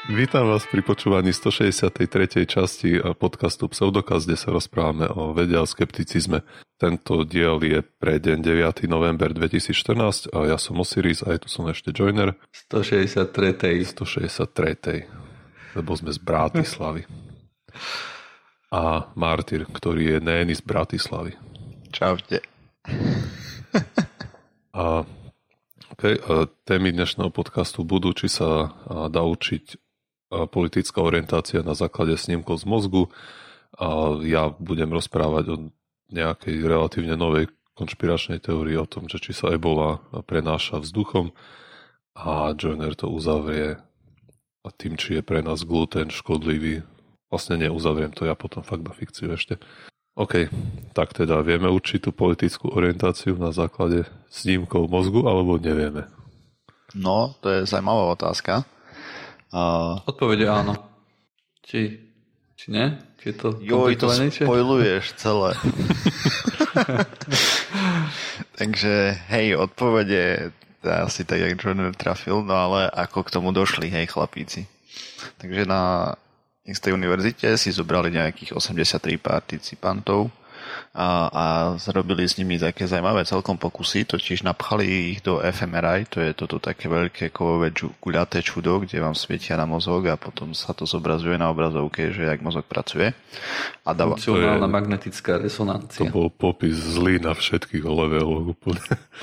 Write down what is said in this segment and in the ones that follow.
Vítam vás pri počúvaní 163. časti podcastu Pseudokaz, kde sa rozprávame o vede a skepticizme. Tento diel je pre deň 9. november 2014 a ja som Osiris a je tu som ešte Joiner. 163. Lebo sme z Bratislavy. A Martyr, ktorý je Nény z Bratislavy. Čaute. Témy dnešného podcastu budú, či sa dá učiť politická orientácia na základe snímkov z mozgu. A ja budem rozprávať o nejakej relatívne novej konšpiračnej teórii o tom, že či sa ebola prenáša vzduchom, a Joiner to uzavrie a tým, či je pre nás gluten škodlivý. Vlastne neuzavriem to, ja potom fakt na fikciu ešte. OK, tak teda vieme určitú politickú orientáciu na základe snímkov mozgu, alebo nevieme? No, to je zaujímavá otázka. Odpovede áno. Či nie? Či to komplikovanejšie? Spoiluješ celé. Takže, hej, odpovede asi tak, jak Joiner trafil, no ale ako k tomu došli, hej, chlapíci. Takže na istej univerzite si zobrali nejakých 83 participantov a zrobili s nimi také zaujímavé celkom pokusy, totiž napchali ich do fMRI, to je toto také veľké kovové guľaté čudo, kde vám svietia na mozog a potom sa to zobrazuje na obrazovke, že jak mozog pracuje. Funkcionálna magnetická rezonancia. To bol popis zlý na všetkých leveloch úplne.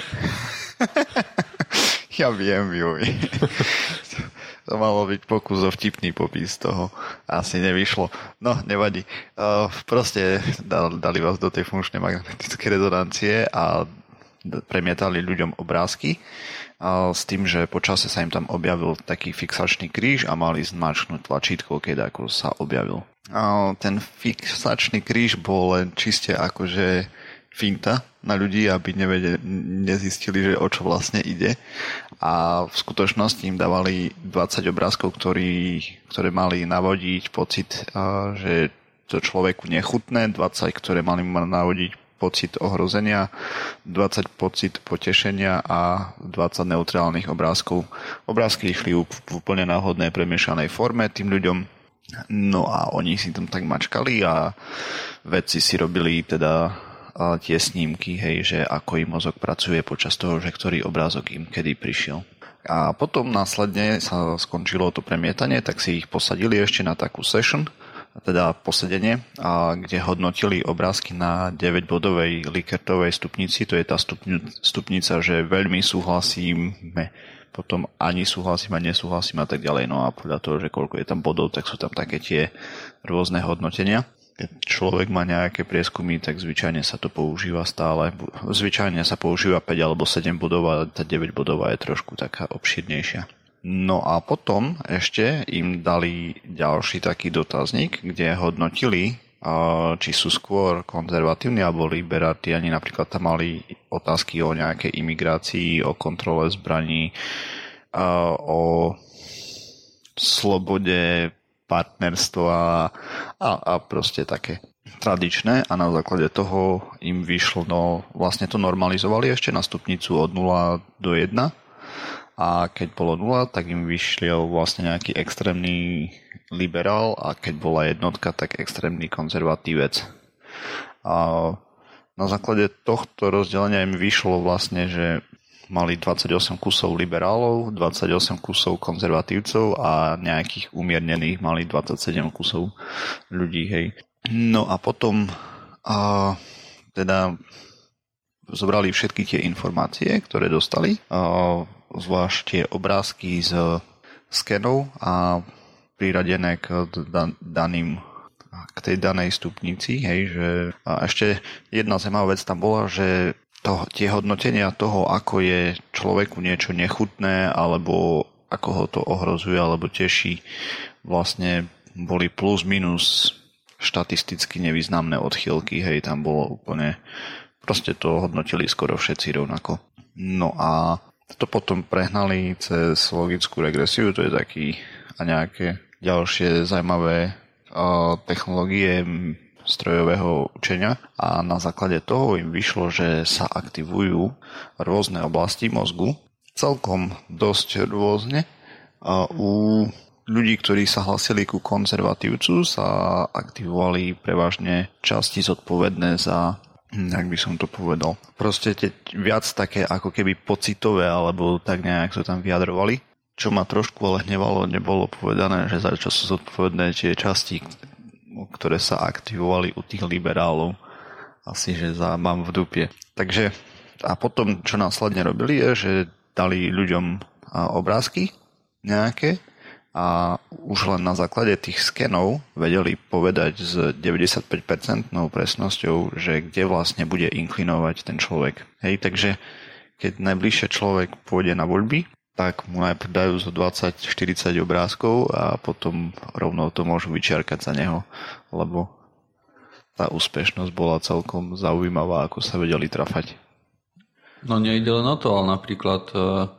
Ja viem, Juj. To malo byť pokus o vtipný popis toho. Asi nevyšlo. No, nevadí. Proste dali vás do tej funkčnej magnetickej rezonancie a premietali ľuďom obrázky s tým, že počase sa im tam objavil taký fixačný kríž a mali zmačknúť tlačítko, keď ako sa objavil. Ten fixačný kríž bol len čiste akože finta na ľudí, aby nezistili, že o čo vlastne ide. A v skutočnosti im dávali 20 obrázkov, ktoré mali navodiť pocit, že to človeku nechutné, 20, ktoré mali navodiť pocit ohrozenia, 20 pocit potešenia a 20 neutrálnych obrázkov. Obrázky išli v úplne náhodnej premiešanej forme tým ľuďom. No a oni si tam tak mačkali a vedci si robili teda tie snímky, hej, že ako im mozog pracuje počas toho, že ktorý obrázok im kedy prišiel. A potom následne sa skončilo to premietanie, tak si ich posadili ešte na takú session, teda posedenie, kde hodnotili obrázky na 9-bodovej Likkertovej stupnici, to je tá stupnica, že veľmi súhlasíme, potom ani súhlasím a nesúhlasím a tak ďalej, no a podľa toho, že koľko je tam bodov, tak sú tam také tie rôzne hodnotenia. Keď človek má nejaké prieskumy, tak zvyčajne sa to používa stále. Zvyčajne sa používa 5 alebo 7 bodov a tá 9 bodová je trošku taká obširnejšia. No a potom ešte im dali ďalší taký dotazník, kde hodnotili, či sú skôr konzervatívni alebo liberátiani. Napríklad tam mali otázky o nejakej imigrácii, o kontrole zbraní, o slobode partnerstva a proste také tradičné, a na základe toho im vyšlo, no vlastne to normalizovali ešte na stupnicu od 0 do 1 a keď bolo 0, tak im vyšiel vlastne nejaký extrémny liberál a keď bola jednotka, tak extrémny konzervatívec. A na základe tohto rozdelenia im vyšlo vlastne, že mali 28 kusov liberálov, 28 kusov konzervatívcov a nejakých umiernených mali 27 kusov ľudí, hej. No a potom teda zobrali všetky tie informácie, ktoré dostali, zvlášť tie obrázky z skenov a priradené k tej danej stupnici, hej, že a ešte jedna zaujímavá vec tam bola, že tie hodnotenia toho, ako je človeku niečo nechutné, alebo ako ho to ohrozuje, alebo teší, vlastne boli plus minus štatisticky nevýznamné odchýlky, hej, tam bolo úplne, proste to hodnotili skoro všetci rovnako. No a to potom prehnali cez logickú regresiu, to je taký a nejaké ďalšie zaujímavé technológie strojového učenia a na základe toho im vyšlo, že sa aktivujú rôzne oblasti mozgu, celkom dosť rôzne u ľudí, ktorí sa hlasili ku konzervatívcu, sa aktivovali prevažne časti zodpovedné za, jak by som to povedal, proste viac také ako keby pocitové, alebo tak nejak to tam vyjadrovali. Čo ma trošku ale hnevalo, nebolo povedané, že za čo sú zodpovedné tie časti, ktoré sa aktivovali u tých liberálov. Asi, že mám v dupie. Takže a potom, čo následne robili, je, že dali ľuďom obrázky nejaké a už len na základe tých skenov vedeli povedať s 95% presnosťou, že kde vlastne bude inklinovať ten človek. Hej, takže keď najbližšie človek pôjde na voľby, tak mu najprv dajú zo 20-40 obrázkov a potom rovno to môžu vyčiarkať za neho, lebo tá úspešnosť bola celkom zaujímavá, ako sa vedeli trafať. No nejde len o to, ale napríklad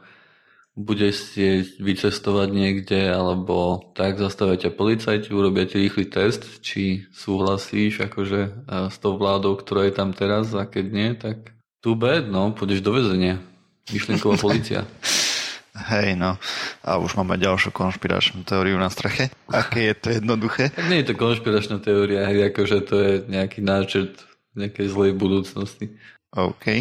bude ste vycestovať niekde, alebo tak zastavia ťa policajti, urobia ti rýchly test, či súhlasíš akože s tou vládou, ktorá je tam teraz, a keď nie, tak too bad, no, pôjdeš do väzenia. Myšlienková polícia. Hej, no. A už máme ďalšiu konšpiračnú teóriu na streche. Aké je to jednoduché? Tak nie je to konšpiračná teória, akože to je nejaký náčrt nejakej zlej budúcnosti. OK.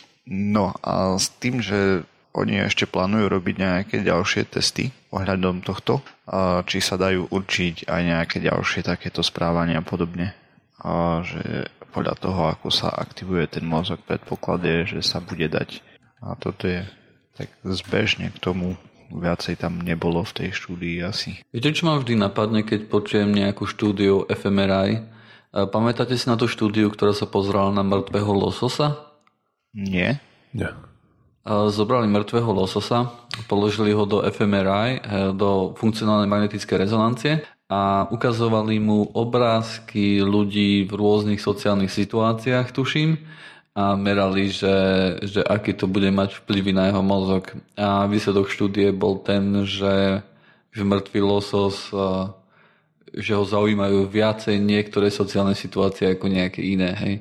No a s tým, že oni ešte plánujú robiť nejaké ďalšie testy ohľadom tohto, či sa dajú určiť aj nejaké ďalšie takéto správania a podobne. A že podľa toho, ako sa aktivuje ten mozog, predpoklad je, že sa bude dať. A toto je tak zbežne k tomu, viacej tam nebolo v tej štúdii asi. Viete, čo ma vždy napadne, keď počujem nejakú štúdiu fMRI? Pamätáte si na tú štúdiu, ktorá sa pozerala na mŕtvého lososa? Nie. Nie. Zobrali mŕtvého lososa, položili ho do fMRI, do funkcionálnej magnetickej rezonancie a ukazovali mu obrázky ľudí v rôznych sociálnych situáciách, tuším, a merali, že aký to bude mať vplyvy na jeho mozog. A výsledok štúdie bol ten, že mŕtvý losos, že ho zaujímajú viacej niektoré sociálne situácie ako nejaké iné, hej.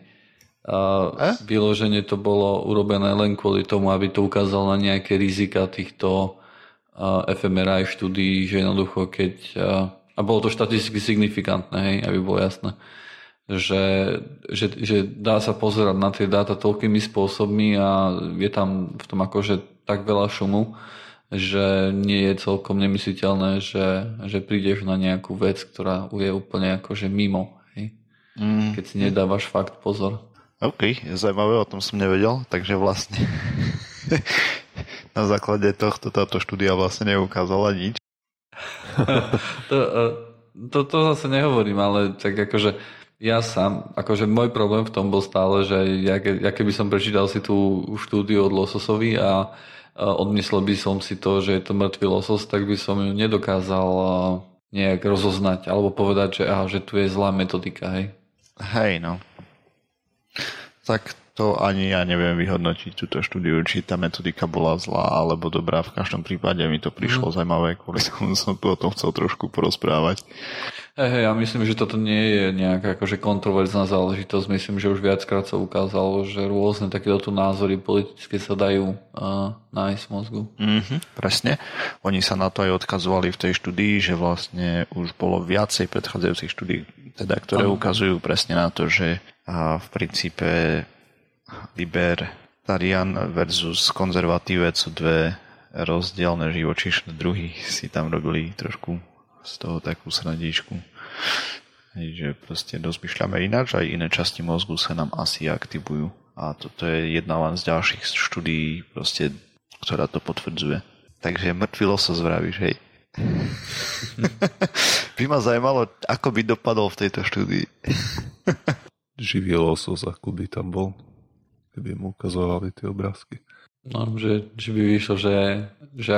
Vyloženie to bolo urobené len kvôli tomu, aby to ukázalo na nejaké rizika týchto fMRI štúdií, že jednoducho keď... A bolo to štatisticky signifikantné, hej, aby bolo jasné, že dá sa pozerať na tie dáta toľkými spôsobmi a je tam v tom akože tak veľa šumu, že nie je celkom nemysliteľné, že prídeš na nejakú vec, ktorá je úplne akože mimo, hej, keď si nedávaš fakt pozor. OK, zaujímavé, o tom som nevedel, takže vlastne na základe tohto táto štúdia vlastne neukázala nič. To zase nehovorím, ale tak akože ja sám, akože môj problém v tom bol stále, že ja keby som prečítal si tú štúdiu od lososovi a odmyslel by som si to, že je to mŕtvý losos, tak by som ju nedokázal nejak rozoznať alebo povedať, že tu je zlá metodika, hej. Hej, no. Tak to ani ja neviem vyhodnotiť túto štúdiu, či tá metodika bola zlá alebo dobrá. V každom prípade mi to prišlo zaujímavé, kvôli tomu som tu o tom chcel trošku porozprávať. Ja myslím, že toto nie je nejaká akože kontroverzná záležitosť. Myslím, že už viackrát sa ukázalo, že rôzne takéto názory politické sa dajú nájsť v mozgu. Presne. Oni sa na to aj odkazovali v tej štúdii, že vlastne už bolo viacej predchádzajúcich štúdií, teda, ktoré ukazujú presne na to, že v princípe libertarian versus konzervatívec sú dve rozdielne živočíšne druhy. Si tam robili trošku z toho takú srandičku. Že proste rozmýšľame ináč, aj iné časti mozgu sa nám asi aktivujú. A toto je jedna len z ďalších štúdií, proste, ktorá to potvrdzuje. Takže mŕtvý losos vravíš, hej. By ma zaujímalo, ako by dopadol v tejto štúdii. Živý losos, ako by tam bol, keby mu ukazovali tie obrázky. No, že by vyšlo, že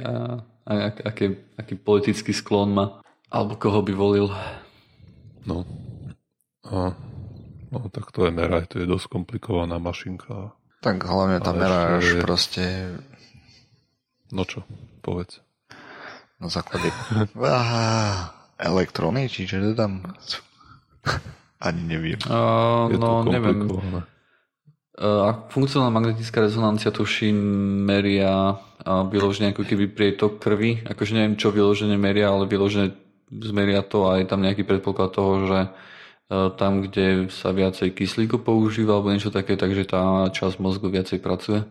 aký politický sklon má, alebo koho by volil. No, tak to je MRI, to je dosť komplikovaná mašinka. Tak hlavne tá meráš proste... No čo, povedz. Na základe... elektróny, čiže to tam... Ani neviem. No, neviem. A funkcionálna magnetická rezonancia tuším meria vyložene ako keby prietok krvi. Akože neviem, čo vyložene meria, ale vyložene zmeria to a je tam nejaký predpoklad toho, že tam, kde sa viacej kyslíku používa alebo niečo také, takže tá časť mozgu viacej pracuje.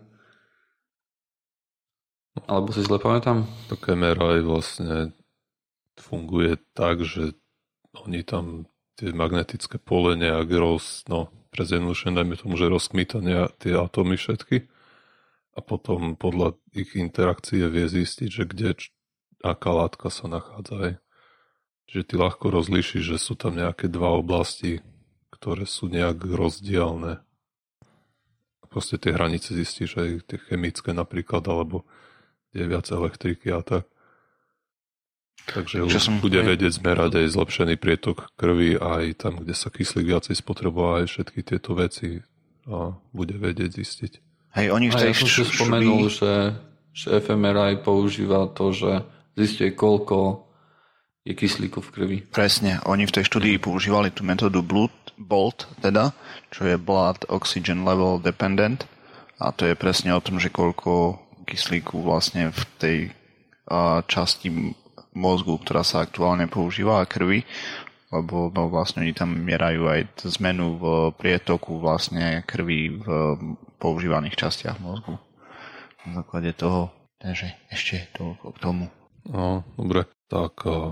Alebo si zle pamätám? Tak MRI vlastne funguje tak, že oni tam tie magnetické pole nejak prezjednodušene dajme tomu, že rozkmýta tie atómy všetky a potom podľa ich interakcie vie zistiť, že aká látka sa nachádza. Čiže ty ľahko rozlíšiš, že sú tam nejaké dva oblasti, ktoré sú nejak rozdielne. A proste tie hranice zistíš aj tie chemické napríklad, alebo kde je viac elektriky a tak. Takže bude vedieť zmerať aj zlepšený prietok krvi, aj tam, kde sa kyslík viacej spotreboval, aj všetky tieto veci a bude vedieť zistiť. Hej, oni v tej ja som si spomenul, že fMRI používa to, že zistuje, koľko je kyslíku v krvi. Presne, oni v tej štúdii používali tú metódu BOLT, teda, čo je Blood Oxygen Level Dependent, a to je presne o tom, že koľko kyslíku vlastne v tej časti mozgu, ktorá sa aktuálne používa, a krvi, lebo vlastne oni tam mierajú aj zmenu v prietoku vlastne krvi v používaných častiach mozgu. Na základe toho, takže ešte toľko k tomu. No, dobre, tak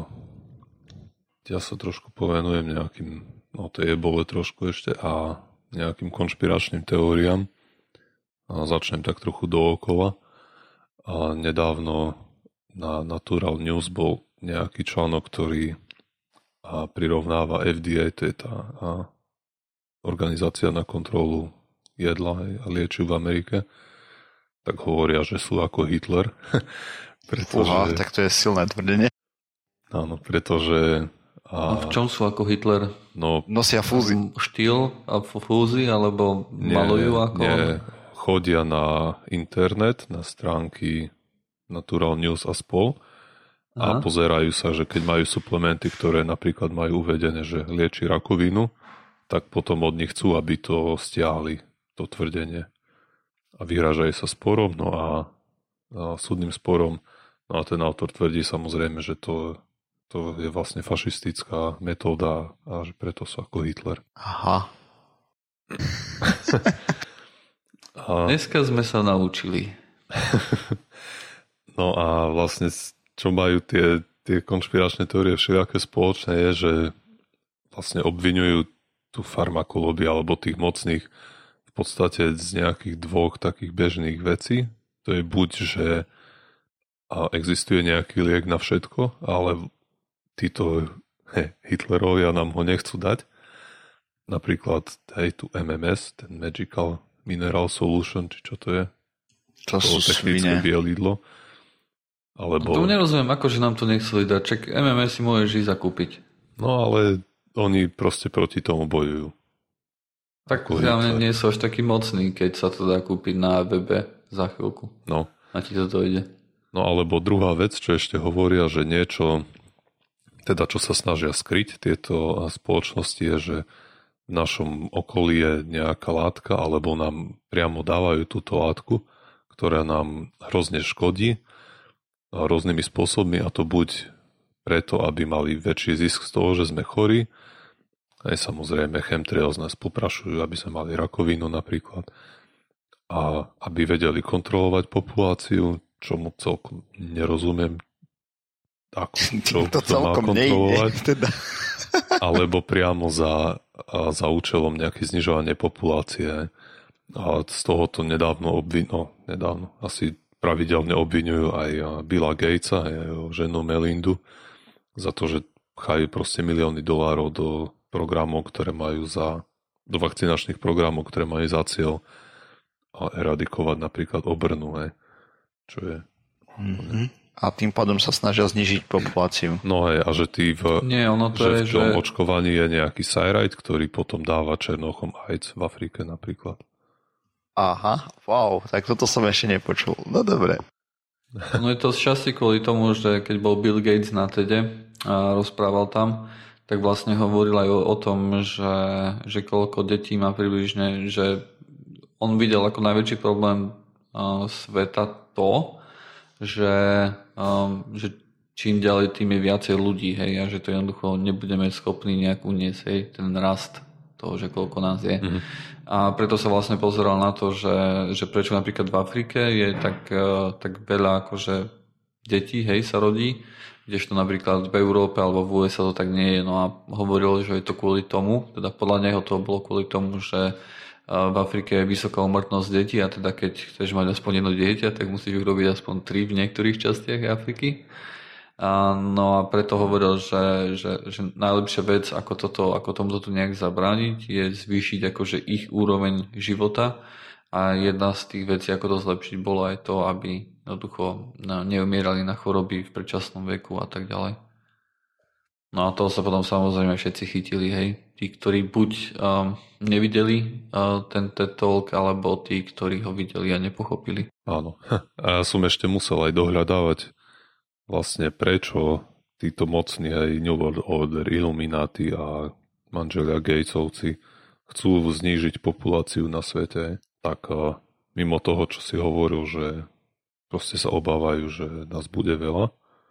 ja sa trošku povenujem nejakým, tej ebole trošku ešte a nejakým konšpiračným teóriám. A začnem tak trochu dookola. A nedávno na Natural News bol nejaký článok, ktorý prirovnáva FDA, to je tá organizácia na kontrolu jedla a liečiv v Amerike, tak hovoria, že sú ako Hitler. Pretože, tak to je silné tvrdenie. Áno, pretože... A v čom sú ako Hitler? Nosia fúzy. Štýl a fúzy, alebo malujú ako... Nie, chodia na internet, na stránky Natural News a spol a pozerajú sa, že keď majú suplementy, ktoré napríklad majú uvedené, že lieči rakovinu, tak potom od nich chcú, aby to stiahli, to tvrdenie. A vyhrážajú sa sporom, a súdnym sporom. No a ten autor tvrdí samozrejme, že to je vlastne fašistická metóda a že preto sú ako Hitler. Aha. Dneska sme sa naučili. No a vlastne, čo majú tie konšpiračné teórie všelijaké spoločné, je, že vlastne obviňujú tú farmakológiu alebo tých mocných v podstate z nejakých dvoch takých bežných vecí. To je buď, že existuje nejaký liek na všetko, ale títo Hitlerovia nám ho nechcú dať. Napríklad tu MMS, ten Magical Mineral Solution, či čo to je? To sú technické bielidlo. Alebo... To nerozumiem, akože nám to nechceli dať. Čak MMS si môžeš ísť zakúpiť. No ale oni proste proti tomu bojujú. Tak zjavne nie sú až takí mocní, keď sa to dá kúpiť na webe za chvíľku. No. A ti to dojde. No alebo druhá vec, čo ešte hovoria, že niečo, teda čo sa snažia skryť tieto spoločnosti, je, že v našom okolí je nejaká látka, alebo nám priamo dávajú túto látku, ktorá nám hrozne škodí rôznymi spôsobmi, a to buď preto, aby mali väčší zisk z toho, že sme chorí, aj samozrejme chemtrails nás poprašujú, aby sme mali rakovinu napríklad, a aby vedeli kontrolovať populáciu, čomu celkom nerozumiem, ako čo to má kontrolovať, teda. alebo priamo za účelom nejaké znižovanie populácie. A z tohoto nedávno asi pravidelne obviňujú aj Billa Gatesa a jeho ženu Melindu za to, že pchajú proste milióny dolárov do programov, ktoré majú do vakcinačných programov, ktoré majú za cieľ eradikovať napríklad obrnu, čo je... A tým pádom sa snažia znižiť populáciu. No a že v tom očkovaní je nejaký sajrajt, ktorý potom dáva černochom AIDS v Afrike napríklad. Aha, wow, tak toto som ešte nepočul. No dobre. No je to šťastie kvôli tomu, že keď bol Bill Gates na TEDe a rozprával tam, tak vlastne hovoril aj o tom, že koľko detí má približne, že on videl ako najväčší problém sveta to, že čím ďalej, tým je viacej ľudí, hej, a že to jednoducho nebudeme schopní nejak uniesť, hej, ten rast toho, že koľko nás je. Mm-hmm. A preto sa vlastne pozeral na to, že prečo napríklad v Afrike je tak veľa akože detí, hej, sa rodí, kdežto napríklad v Európe alebo v USA to tak nie je. No a hovoril, že je to kvôli tomu, teda podľa neho to bolo kvôli tomu, že v Afrike je vysoká úmrtnosť detí a teda keď chceš mať aspoň jedno dieťa, tak musíš urobiť aspoň 3 v niektorých častiach Afriky. No a preto hovoril, že najlepšia vec, ako tomuto tu nejak zabrániť, je zvýšiť akože ich úroveň života a jedna z tých vecí, ako to zlepšiť, bolo aj to, aby jednoducho neumierali na choroby v predčasnom veku a tak ďalej. No a toho sa potom samozrejme všetci chytili, hej. Tí, ktorí buď nevideli ten TED Talk, alebo tí, ktorí ho videli a nepochopili. Áno. A ja som ešte musel aj dohľadávať vlastne prečo títo mocní aj New World Order, Illuminati a manželia Gatesovci chcú znížiť populáciu na svete. Tak mimo toho, čo si hovoril, že proste sa obávajú, že nás bude veľa,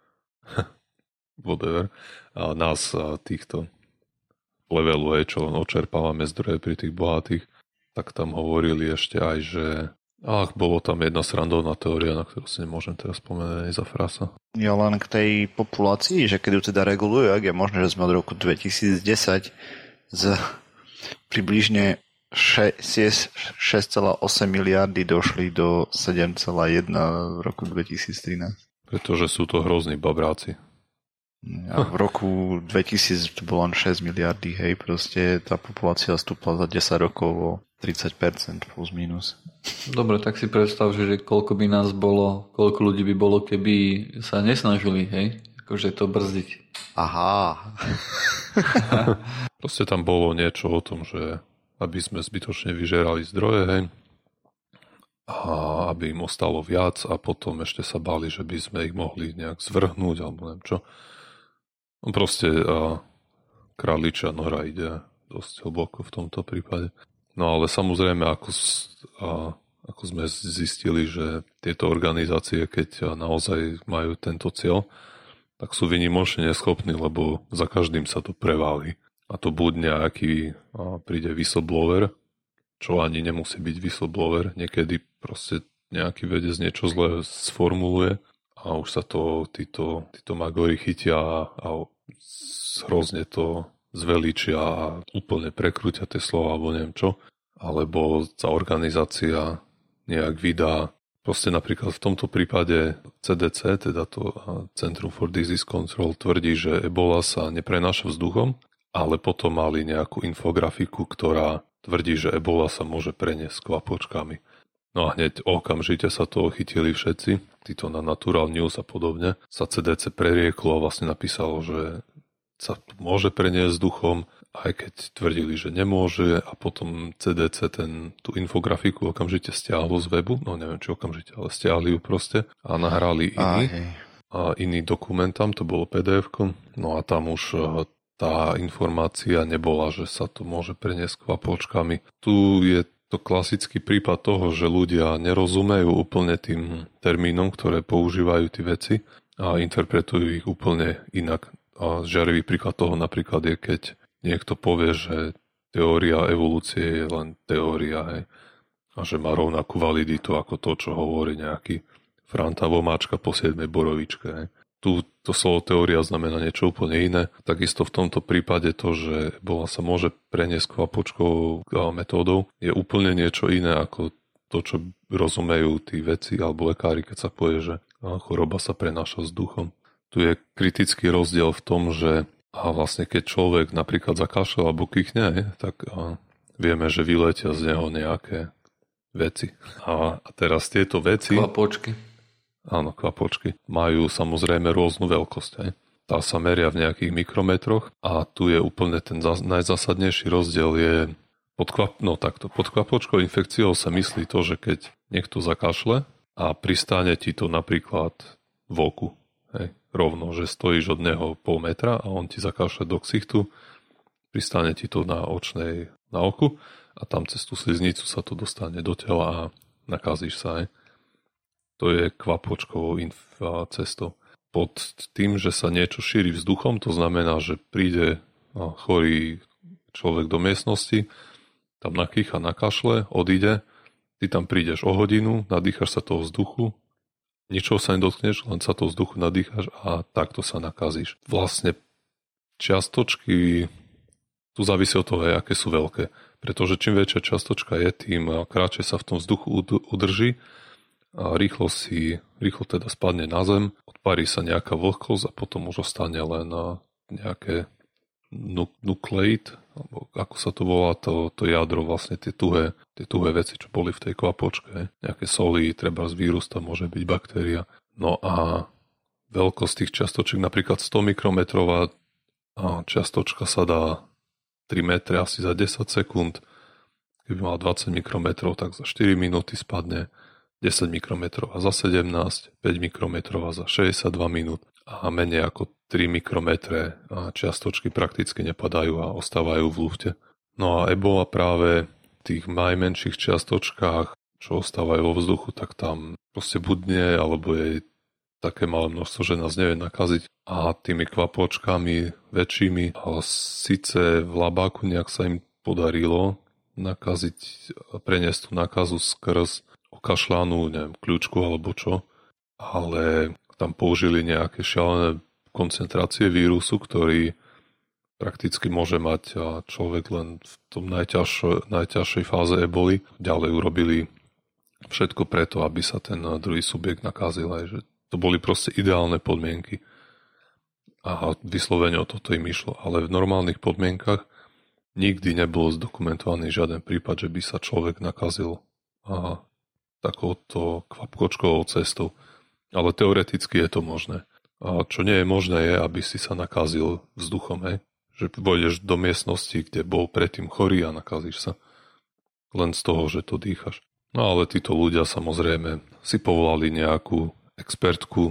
whatever, a nás týchto levelu, čo len očerpávame zdroje pri tých bohatých, tak tam hovorili ešte aj, že bolo tam jedna srandovná teória, na ktorú si nemôžem teraz spomenúť za frasa. Ja len k tej populácii, že keď ju teda regulujú, ak je možné, že sme od roku 2010 z približne 6,8 miliardy došli do 7,1 v roku 2013. Pretože sú to hrozní babráci. A v roku 2000 to bolo len 6 miliardy, hej, proste tá populácia stúpla za 10 rokov o 30% plus minus. Dobre, tak si predstav, že koľko by nás bolo, koľko ľudí by bolo, keby sa nesnažili, hej, akože to brzdiť. Aha. Proste tam bolo niečo o tom, že aby sme zbytočne vyžerali zdroje, hej, a aby im ostalo viac a potom ešte sa báli, že by sme ich mohli nejak zvrhnúť alebo neviem čo. Proste králičia nora ide dosť hlboko v tomto prípade. No ale samozrejme, ako sme zistili, že tieto organizácie, keď naozaj majú tento cieľ, tak sú výnimočne neschopní, lebo za každým sa to preváli. A to buď nejaký príde whistleblower, čo ani nemusí byť whistleblower, niekedy proste nejaký vedec niečo zle sformuluje a už sa to títo magori chytia a hrozne to zveličia a úplne prekrútia tie slova alebo neviem čo. Alebo tá organizácia nejak vydá. Proste napríklad v tomto prípade CDC, teda to Centrum for Disease Control, tvrdí, že ebola sa neprenáša vzduchom, ale potom mali nejakú infografiku, ktorá tvrdí, že ebola sa môže preniesť kvapočkami. No a hneď okamžite sa toho chytili všetci, títo na Natural News a podobne, sa CDC prerieklo a vlastne napísalo, že sa môže preniesť vzduchom, aj keď tvrdili, že nemôže a potom CDC tú infografiku okamžite stiahlo z webu, no neviem či okamžite, ale stiahli ju proste a nahrali iný dokument tam, to bolo PDF-ko, no a tam už tá informácia nebola, že sa to môže preniesť kvapočkami. Tu je to klasický prípad toho, že ľudia nerozumejú úplne tým termínom, ktoré používajú tí veci a interpretujú ich úplne inak. A žiarivý príklad toho napríklad je, keď niekto povie, že teória evolúcie je len teória, hej, a že má rovnakú validitu ako to, čo hovorí nejaký Franta Vomáčka po 7. borovičke. Hej. Tu to slovo teória znamená niečo úplne iné. Takisto v tomto prípade to, že ebola sa môže preniesť kvapočkou metódou, je úplne niečo iné ako to, čo rozumejú tí vedci alebo lekári, keď sa povie, že choroba sa prenáša vzduchom. Tu je kritický rozdiel v tom, že vlastne keď človek napríklad zakašľa alebo kýchne, tak vieme, že vyletia z neho nejaké veci. A teraz tieto veci... Kvapočky. Áno, kvapočky. Majú samozrejme rôznu veľkosť. Hej. Tá sa meria v nejakých mikrometroch a tu je úplne ten najzásadnejší rozdiel je pod kvapočkou infekciou sa myslí to, že keď niekto zakašle a pristáne ti to napríklad v oku, hej, rovno, že stojíš od neho pol metra a on ti zakašle do ksichtu, pristane ti to na na oku a tam cez tú sliznicu sa to dostane do tela a nakazíš sa. To je kvapôčkovou cestou. Pod tým, že sa niečo šíri vzduchom, to znamená, že príde chorý človek do miestnosti, tam nakýcha, nakašle, odíde, ty tam prídeš o hodinu, nadýchaš sa toho vzduchu, ničoho sa nedotkneš, len sa toho vzduchu nadýchaš a takto sa nakazíš. Vlastne čiastočky, tu závisí od toho, aké sú veľké, pretože čím väčšia čiastočka je, tým kratšie sa v tom vzduchu udrží a rýchlo teda spadne na zem, odparí sa nejaká vlhkosť a potom už ostane len nejaké nukleid, alebo ako sa to volá, to jadro, vlastne tie tuhé veci, čo boli v tej kvapočke, nejaké soli, treba z vírus, tam môže byť baktéria. No a veľkosť tých čiastočiek, napríklad 100 mikrometrová čiastočka sa dá 3 metre asi za 10 sekúnd, keby mal 20 mikrometrov, tak za 4 minúty spadne, 10 mikrometrov a za 17, 5 mikrometrov a za 62 minút a menej ako 3 mikrometre a čiastočky prakticky nepadajú a ostávajú v lufte. No a ebola práve v tých najmenších čiastočkách, čo ostávajú vo vzduchu, tak tam proste budne, alebo je také malé množstvo, že nás nevie nakaziť. A tými kvapôčkami väčšími, ale síce v labáku nejak sa im podarilo nakaziť, preniesť tú nakazu skrz okašľanú, neviem, kľúčku alebo čo, ale tam použili nejaké šialené koncentrácie vírusu, ktorý prakticky môže mať človek len v tom najťažšej fáze eboli. Ďalej urobili všetko preto, aby sa ten druhý subjekt nakazil. Že to boli proste ideálne podmienky. A vyslovene o toto im išlo. Ale v normálnych podmienkach nikdy nebol zdokumentovaný žiaden prípad, že by sa človek nakazil takouto kvapkočkovou cestou. Ale teoreticky je to možné. A čo nie je možné je, aby si sa nakazil vzduchom, že vojdeš do miestnosti, kde bol predtým chorý a nakazíš sa. Len z toho, že to dýchaš. No ale títo ľudia samozrejme si povolali nejakú expertku,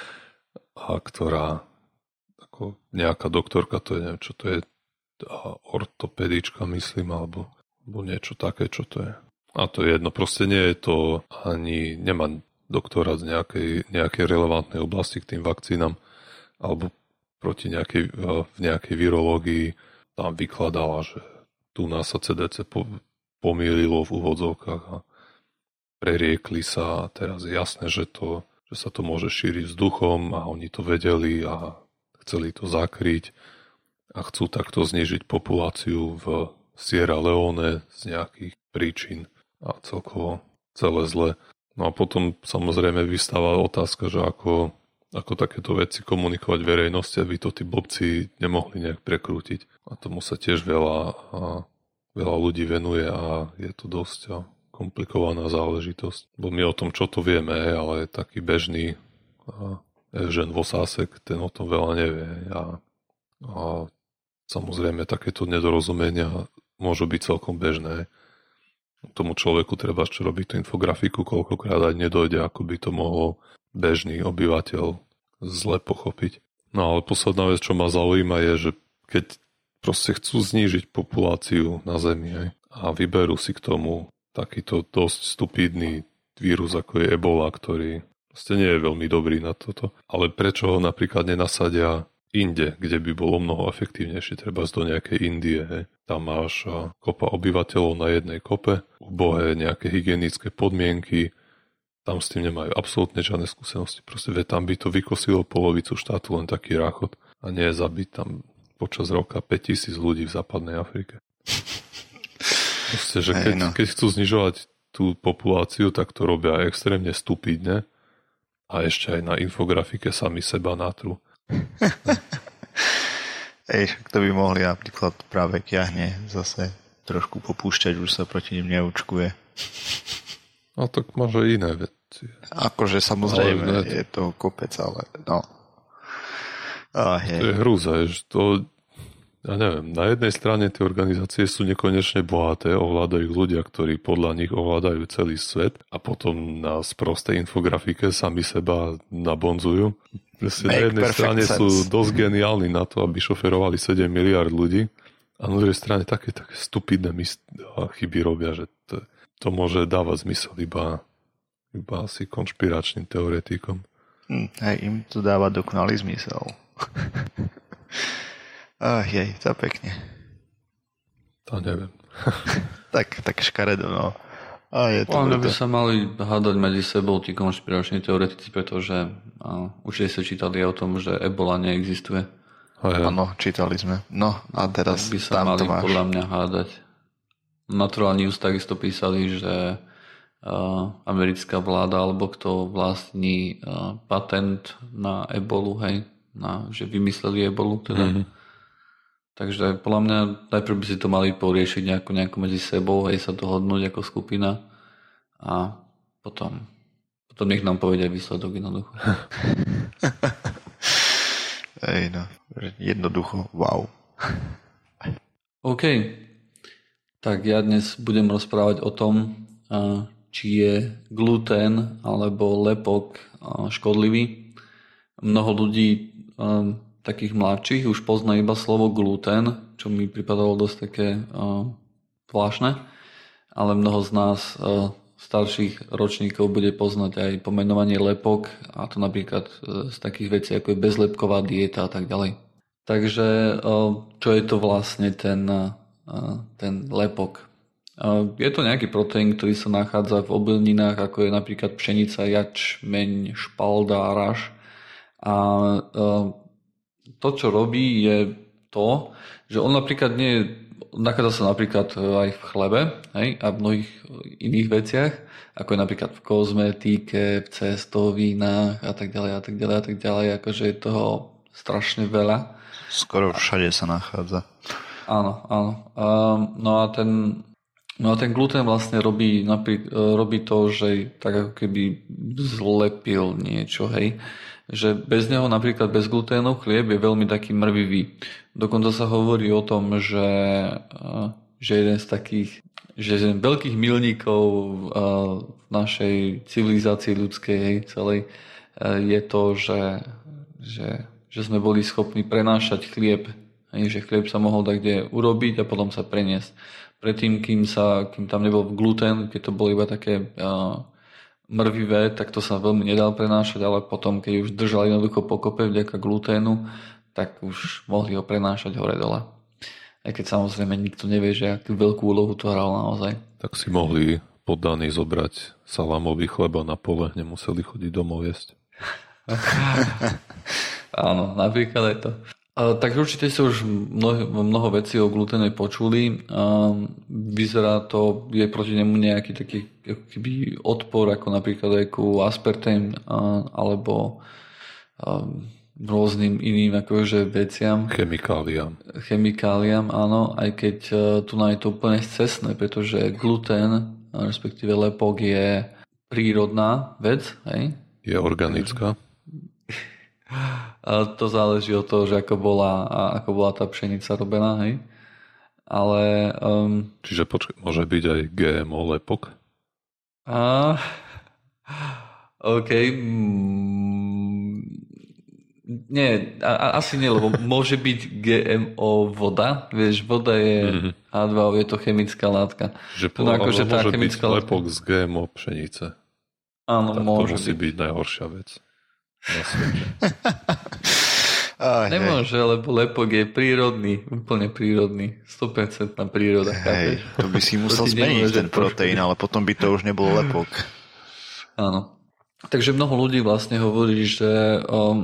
ktorá ako nejaká doktorka, to je neviem, čo to je, ortopedička myslím, alebo niečo také, čo to je. A to je jedno, proste nie je to ani, nemá doktorát z nejakej relevantnej oblasti k tým vakcínam alebo proti v nejakej virológii tam vykladala, že tu nás sa CDC pomýlilo v úvodzovkách a preriekli sa a teraz je jasné, že sa to môže šíriť vzduchom a oni to vedeli a chceli to zakryť a chcú takto znížiť populáciu v Sierra Leone z nejakých príčin a celkovo celé zle. No a potom samozrejme vystáva otázka, že ako takéto veci komunikovať verejnosti, aby to tí blbci nemohli nejak prekrútiť. A tomu sa tiež veľa ľudí venuje a je to dosť komplikovaná záležitosť. Bo my o tom, čo to vieme, ale taký bežný Evžen Vosásek, ten o tom veľa nevie. A samozrejme takéto nedorozumenia môžu byť celkom bežné. Tomu človeku treba čo robiť tú infografiku, koľkokrát aj nedojde, ako by to mohol bežný obyvateľ zle pochopiť. No ale posledná vec, čo ma zaujíma, je, že keď proste chcú znížiť populáciu na Zemi a vyberú si k tomu takýto dosť stupidný vírus, ako je ebola, ktorý proste nie je veľmi dobrý na toto. Ale prečo ho napríklad nenasadia inde, kde by bolo mnoho efektívnejšie, treba do nejakej Indie. Tam máš kopa obyvateľov na jednej kope, ubohé nejaké hygienické podmienky, tam s tým nemajú absolútne žiadne skúsenosti. Proste tam by to vykosilo polovicu štátu, len taký ráchod a nie zabiť tam počas roka 5000 ľudí v západnej Afrike. Proste, že keď chcú znižovať tú populáciu, tak to robia extrémne stupidne a ešte aj na infografike sami seba natru. To by mohli napríklad práve kiahne zase trošku popúšťať, už sa proti nim neočkuje. A tak máš aj iné veci. Akože samozrejme je to kopec, ale no. To je hrúza, že to ja neviem, na jednej strane tie organizácie sú nekonečne bohaté, ovládajú ľudia, ktorí podľa nich ovládajú celý svet a potom na sprostej infografike sami seba nabonzujú. Na jednej strane sú dosť geniálni na to, aby šoferovali 7 miliard ľudí A na druhej strane také stupidné chyby robia, že to môže dávať zmysel iba asi konšpiračným teoretikom. Hej, im to dáva dokonalý zmysel. To pekne. To neviem. tak škaredo, no. Oni by sa mali hádať medzi sebou tí konšpirační teoretici, pretože už ste čítali o tom, že ebola neexistuje. Áno, čítali sme. No a teraz by sa mali podľa mňa hádať. Natural News takisto písali, že americká vláda alebo kto vlastní patent na ebolu, že vymysleli ebolu teda. Takže podľa mňa najprv by si to mali poriešiť nejako medzi sebou, sa dohodnúť ako skupina a potom nech nám povedia výsledok jednoducho. Jednoducho, wow. OK. Tak ja dnes budem rozprávať o tom, či je gluten alebo lepok škodlivý. Mnoho ľudí takých mladších už pozná iba slovo gluten, čo mi pripadalo dosť také zvláštne, ale mnoho z nás starších ročníkov bude poznať aj pomenovanie lepok, a to napríklad z takých vecí ako je bezlepková dieta a tak ďalej. Takže čo je to vlastne ten lepok? Je to nejaký proteín, ktorý sa nachádza v obilninách, ako je napríklad pšenica, jačmeň, špalda, raž. A to, čo robí, je to, že on napríklad nachádza sa napríklad aj v chlebe, a v mnohých iných veciach, ako je napríklad v kozmetike, v cestovínach a tak ďalej, akože je toho strašne veľa. Skoro všade sa nachádza. Áno. No a ten gluten vlastne robí to, že tak ako keby zlepil niečo, že bez neho, napríklad bez gluténu, chlieb je veľmi taký mrvivý. Dokonca sa hovorí o tom, že jeden z veľkých milníkov v našej civilizácii ľudskej celej je to, že sme boli schopní prenášať chlieb. Že chlieb sa mohol kde urobiť a potom sa preniesť. Predtým, kým tam nebol gluten, keď to bolo iba také mrvivé, tak to sa veľmi nedal prenášať, ale potom, keď už držali jednoducho pokope vďaka gluténu, tak už mohli ho prenášať hore-dole. Aj keď samozrejme nikto nevie, že akú veľkú úlohu to hral naozaj. Tak si mohli poddaní zobrať salámový chleba na pole, nemuseli chodiť domov jesť. Áno, napríklad je to. Tak určite ste už mnoho vecí o glutene počuli. Vyzerá to, je proti nemu nejaký taký akýby odpor, ako napríklad aj ku aspartame alebo rôznym iným akože veciam. Chemikáliám, áno, aj keď tu je to úplne scestné, pretože gluten, respektíve lepok je prírodná vec, Je organická. To záleží od toho, že ako bola tá pšenica robená, Ale... Čiže môže byť aj GMO lepok? OK. Nie, asi nie, lebo môže byť GMO voda. Vieš, voda je H2O, je to chemická látka. Že môže byť lepok z GMO pšenice. Áno, tak môže to musí byť najhoršia vec. Nemôže, lebo lepok je prírodný, úplne prírodný, 100% príroda. To by si musel zmeniť ten proteín, ale potom by to už nebol lepok. Áno. Takže mnoho ľudí vlastne hovorí, že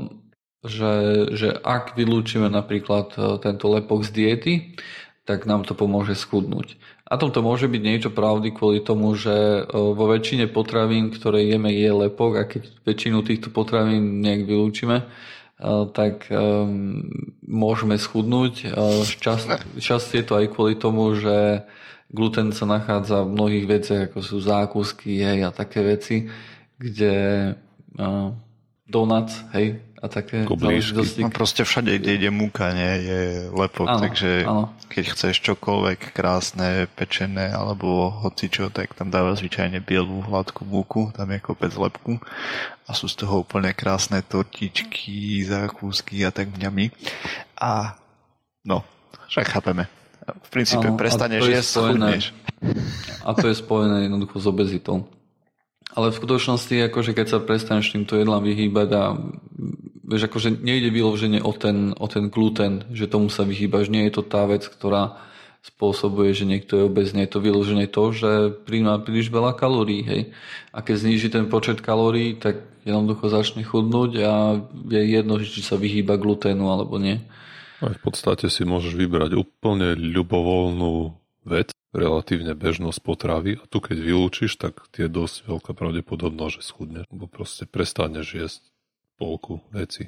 ak vylúčime napríklad tento lepok z diety, tak nám to pomôže schudnúť. A tomto môže byť niečo pravdy kvôli tomu, že vo väčšine potravín, ktoré jeme, je lepok, a keď väčšinu týchto potravín nejak vylúčime, tak môžeme schudnúť. Časť je to aj kvôli tomu, že gluten sa nachádza v mnohých veciach, ako sú zákusky a také veci, kde donuts, a také záležitosti. No proste všade, kde ide múka, je lepok, takže keď chceš čokoľvek krásne, pečené alebo hocičo, tak tam dáva zvyčajne bielú hladkú múku, tam je kopec lepku a sú z toho úplne krásne tortičky, zákusky a tak mňami. A však chápeme. V princípe prestaneš jesť, schudneš. A to je spojené jednoducho s obezitou. Ale v skutočnosti, akože keď sa prestaneš týmto jedlám vyhýbať a vieš, akože nejde vyloženie o ten gluten, že tomu sa vyhýbaš, nie je to tá vec, ktorá spôsobuje, že niekto je obezný. Je to vyloženie to, že príjma príliš veľa kalórií, hej. A keď zníži ten počet kalórií, tak jednoducho začne chudnúť a je jedno, či sa vyhýba gluténu alebo nie. Aj v podstate si môžeš vybrať úplne ľubovoľnú vec, relatívne bežnú z potravy a tu keď vylúčiš, tak je dosť veľká pravdepodobnosť, že schudneš, lebo proste prestaneš jesť polku veci.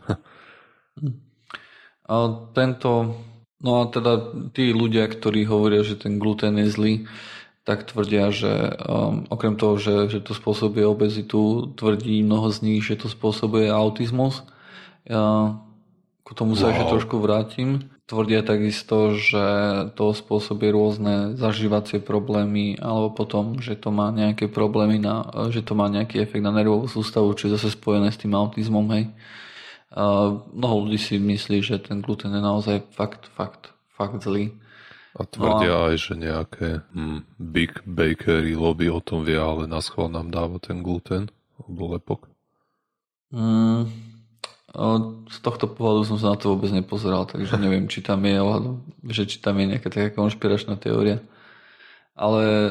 A no a teda tí ľudia, ktorí hovoria, že ten gluten je zlý, tak tvrdia, že okrem toho, že to spôsobuje obezitu, tvrdí mnoho z nich, že to spôsobuje autizmus. K tomu sa ešte trošku vrátim. Tvrdia takisto, že to spôsobuje rôzne zažívacie problémy, alebo potom, že to má nejaké problémy, že to má nejaký efekt na nervovú sústavu, čo je zase spojené s tým autizmom, hej. Mnoho ľudí si myslí, že ten gluten je naozaj fakt zlý. A tvrdia aj, že nejaké big bakery lobby o tom vie, ale na schvál nám dáva ten gluten alebo lepok. Z tohto pohľadu som sa na to vôbec nepozeral, takže neviem, či tam je nejaká taká konšpiračná teória. Ale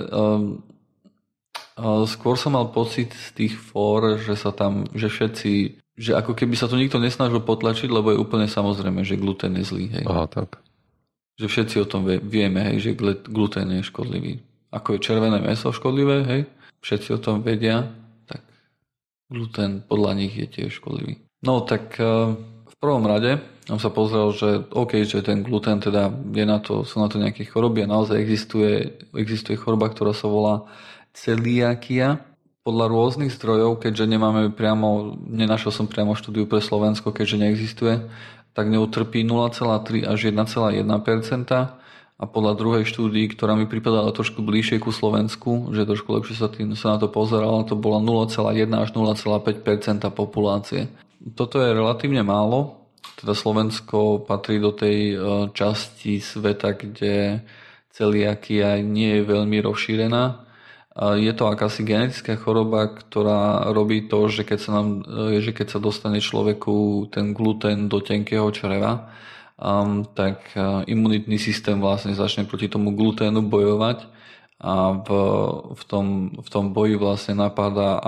skôr som mal pocit z tých fór, že sa tam, že všetci, že ako keby sa to nikto nesnažil potlačiť, lebo je úplne samozrejme, že gluten je zlý. Hej. Aha, tak. Že všetci o tom vieme, hej, že gluten je škodlivý. Ako je červené mäso škodlivé, hej, všetci o tom vedia, tak gluten podľa nich je tiež škodlivý. No tak v prvom rade som sa pozrel, že OK, že ten gluten teda sú na to nejaké choroby a naozaj existuje choroba, ktorá sa volá celiakia. Podľa rôznych zdrojov, keďže nenašiel som priamo štúdiu pre Slovensko, keďže neexistuje, tak neutrpí 0,3 až 1,1%. A podľa druhej štúdii, ktorá mi pripadala trošku bližšie ku Slovensku, že trošku lepšie sa na to pozeral, to bola 0,1 až 0,5% populácie. Toto je relatívne málo. Teda Slovensko patrí do tej časti sveta, kde celiakia nie je veľmi rozšírená. Je to akási genetická choroba, ktorá robí to, že keď sa dostane človeku ten gluten do tenkého čreva, tak imunitný systém vlastne začne proti tomu gluténu bojovať a v tom boji vlastne napadá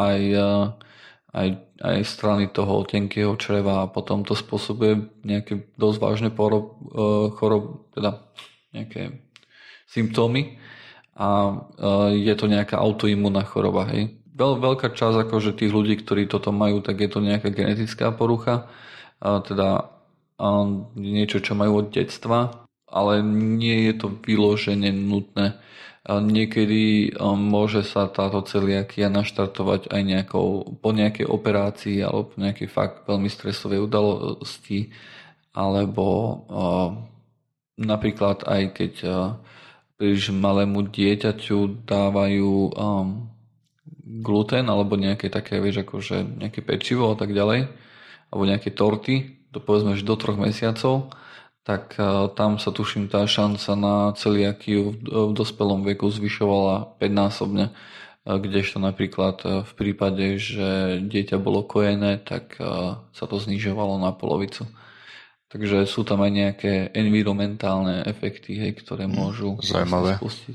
aj strany toho tenkého čreva a potom to spôsobuje nejaké dosť vážne teda nejaké symptómy a je to nejaká autoimunná choroba. Hej. Veľká časť akože tých ľudí, ktorí toto majú, tak je to nejaká genetická porucha, teda niečo, čo majú od detstva, ale nie je to vyložene nutné. Niekedy môže sa táto celiakia naštartovať aj po nejakej operácii alebo po nejakej fakt veľmi stresovej udalosti, alebo napríklad aj keď príliš malému dieťaťu dávajú gluten alebo nejaké také, akože nejaké pečivo a tak ďalej, alebo nejaké torty, to povedzme, že do 3 mesiacov, tak tam sa tuším tá šanca na celiakiu v dospelom veku zvyšovala 5-násobne, kdežto napríklad v prípade, že dieťa bolo kojené, tak sa to znižovalo na polovicu. Takže sú tam aj nejaké environmentálne efekty, ktoré môžu spustiť.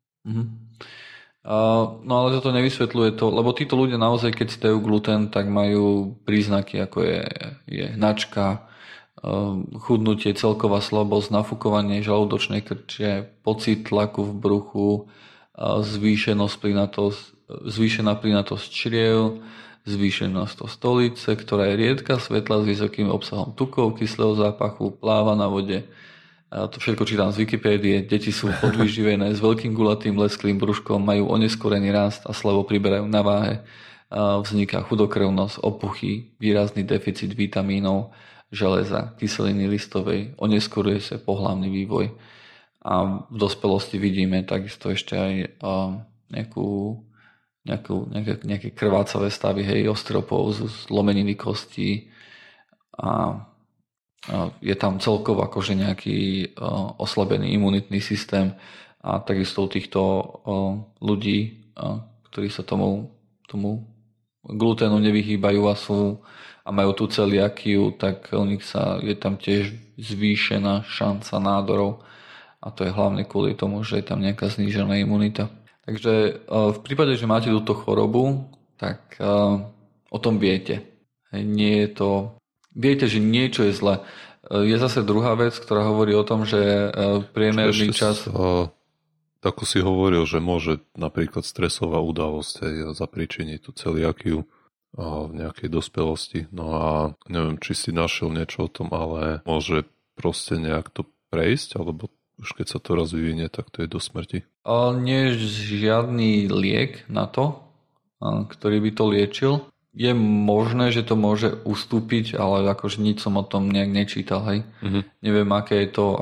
No ale toto nevysvetľuje to, lebo títo ľudia naozaj, keď si dajú gluten, tak majú príznaky, ako je hnačka, chudnutie, celková slabosť, nafúkovanie žalúdočnej krče, pocit tlaku v bruchu, zvýšená plynatosť čriev, zvýšenosť stolice, ktorá je riedka, svetlá s vysokým obsahom tukov, kyslého zápachu, pláva na vode. To všetko čítam z Wikipédie. Deti sú podvyživené s veľkým gulatým lesklým brúškom, majú oneskorený rast a slabo priberajú na váhe. Vzniká chudokrevnosť, opuchy, výrazný deficit vitamínov, železa, kyseliny listovej, oneskoruje sa pohlavný vývoj. A v dospelosti vidíme takisto ešte aj nejaké krvácavé stavy, osteopózu, zlomeniny kostí a je tam celkovo akože nejaký oslabený imunitný systém a takisto u týchto ľudí, ktorí sa tomu gluténu nevyhýbajú a majú tú celiakiu, tak u nich je tam tiež zvýšená šanca nádorov a to je hlavne kvôli tomu, že je tam nejaká znížená imunita. Takže v prípade, že máte túto chorobu, tak o tom viete. Viete, že niečo je zle. Je zase druhá vec, ktorá hovorí o tom, že priemerný čas... Ako si hovoril, že môže napríklad stresová udalosť zapríčiniť tú celiakiu v nejakej dospelosti. No a neviem, či si našiel niečo o tom, ale môže proste nejak to prejsť, alebo už keď sa to raz vyvinie, tak to je do smrti. Nie je žiadny liek na to, ktorý by to liečil. Je možné, že to môže ustúpiť, ale akože nič som o tom nejak nečítal, hej. Mm-hmm. Neviem, aké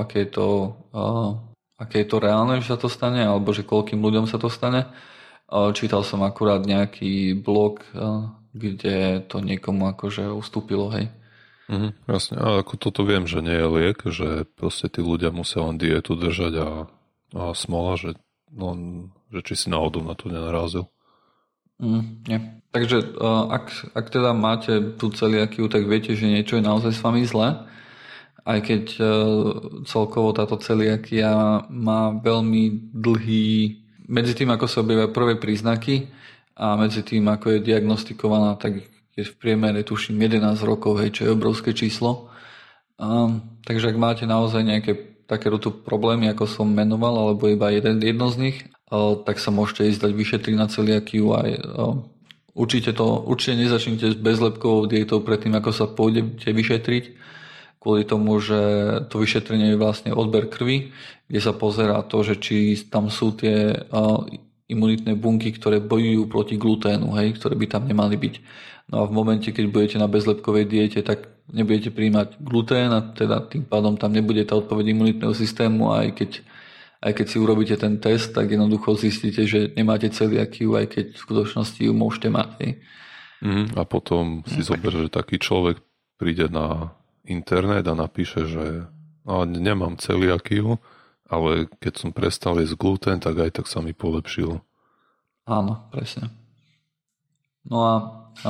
je to reálne, že sa to stane, alebo že koľkým ľuďom sa to stane. Čítal som akurát nejaký blog, kde to niekomu akože ustúpilo, hej. Jasne, a ako toto viem, že nie je liek, že proste tí ľudia musia len dietu držať a smola, že či si náhodou na to nenarazil. Nie. Takže ak teda máte tú celiakiu, tak viete, že niečo je naozaj s vami zle. Aj keď celkovo táto celiakia má veľmi dlhý... Medzi tým, ako sa objavia prvé príznaky a medzi tým, ako je diagnostikovaná, tak je v priemere, tuším, 11 rokov, hej, čo je obrovské číslo. Takže ak máte naozaj nejaké takéto problémy, ako som menoval, alebo iba jedno z nich, tak sa môžete ísť dať vyšetriť na celiakiu aj... Určite nezačnite s bezlepkovou dietou predtým, ako sa pôjdete vyšetriť, kvôli tomu, že to vyšetrenie je vlastne odber krvi, kde sa pozerá to, že či tam sú tie imunitné bunky, ktoré bojujú proti gluténu, hej, ktoré by tam nemali byť. No a v momente, keď budete na bezlepkovej diete, tak nebudete príjmať glutén a teda tým pádom tam nebude tá odpoveď imunitného systému a aj keď si urobíte ten test, tak jednoducho zistíte, že nemáte celiakiu, aj keď v skutočnosti ju môžete mať. Hej. A potom si zober, že taký človek príde na internet a napíše, že nemám celiakiu, ale keď som prestal jesť glutén, tak aj tak sa mi polepšilo. Áno, presne. No a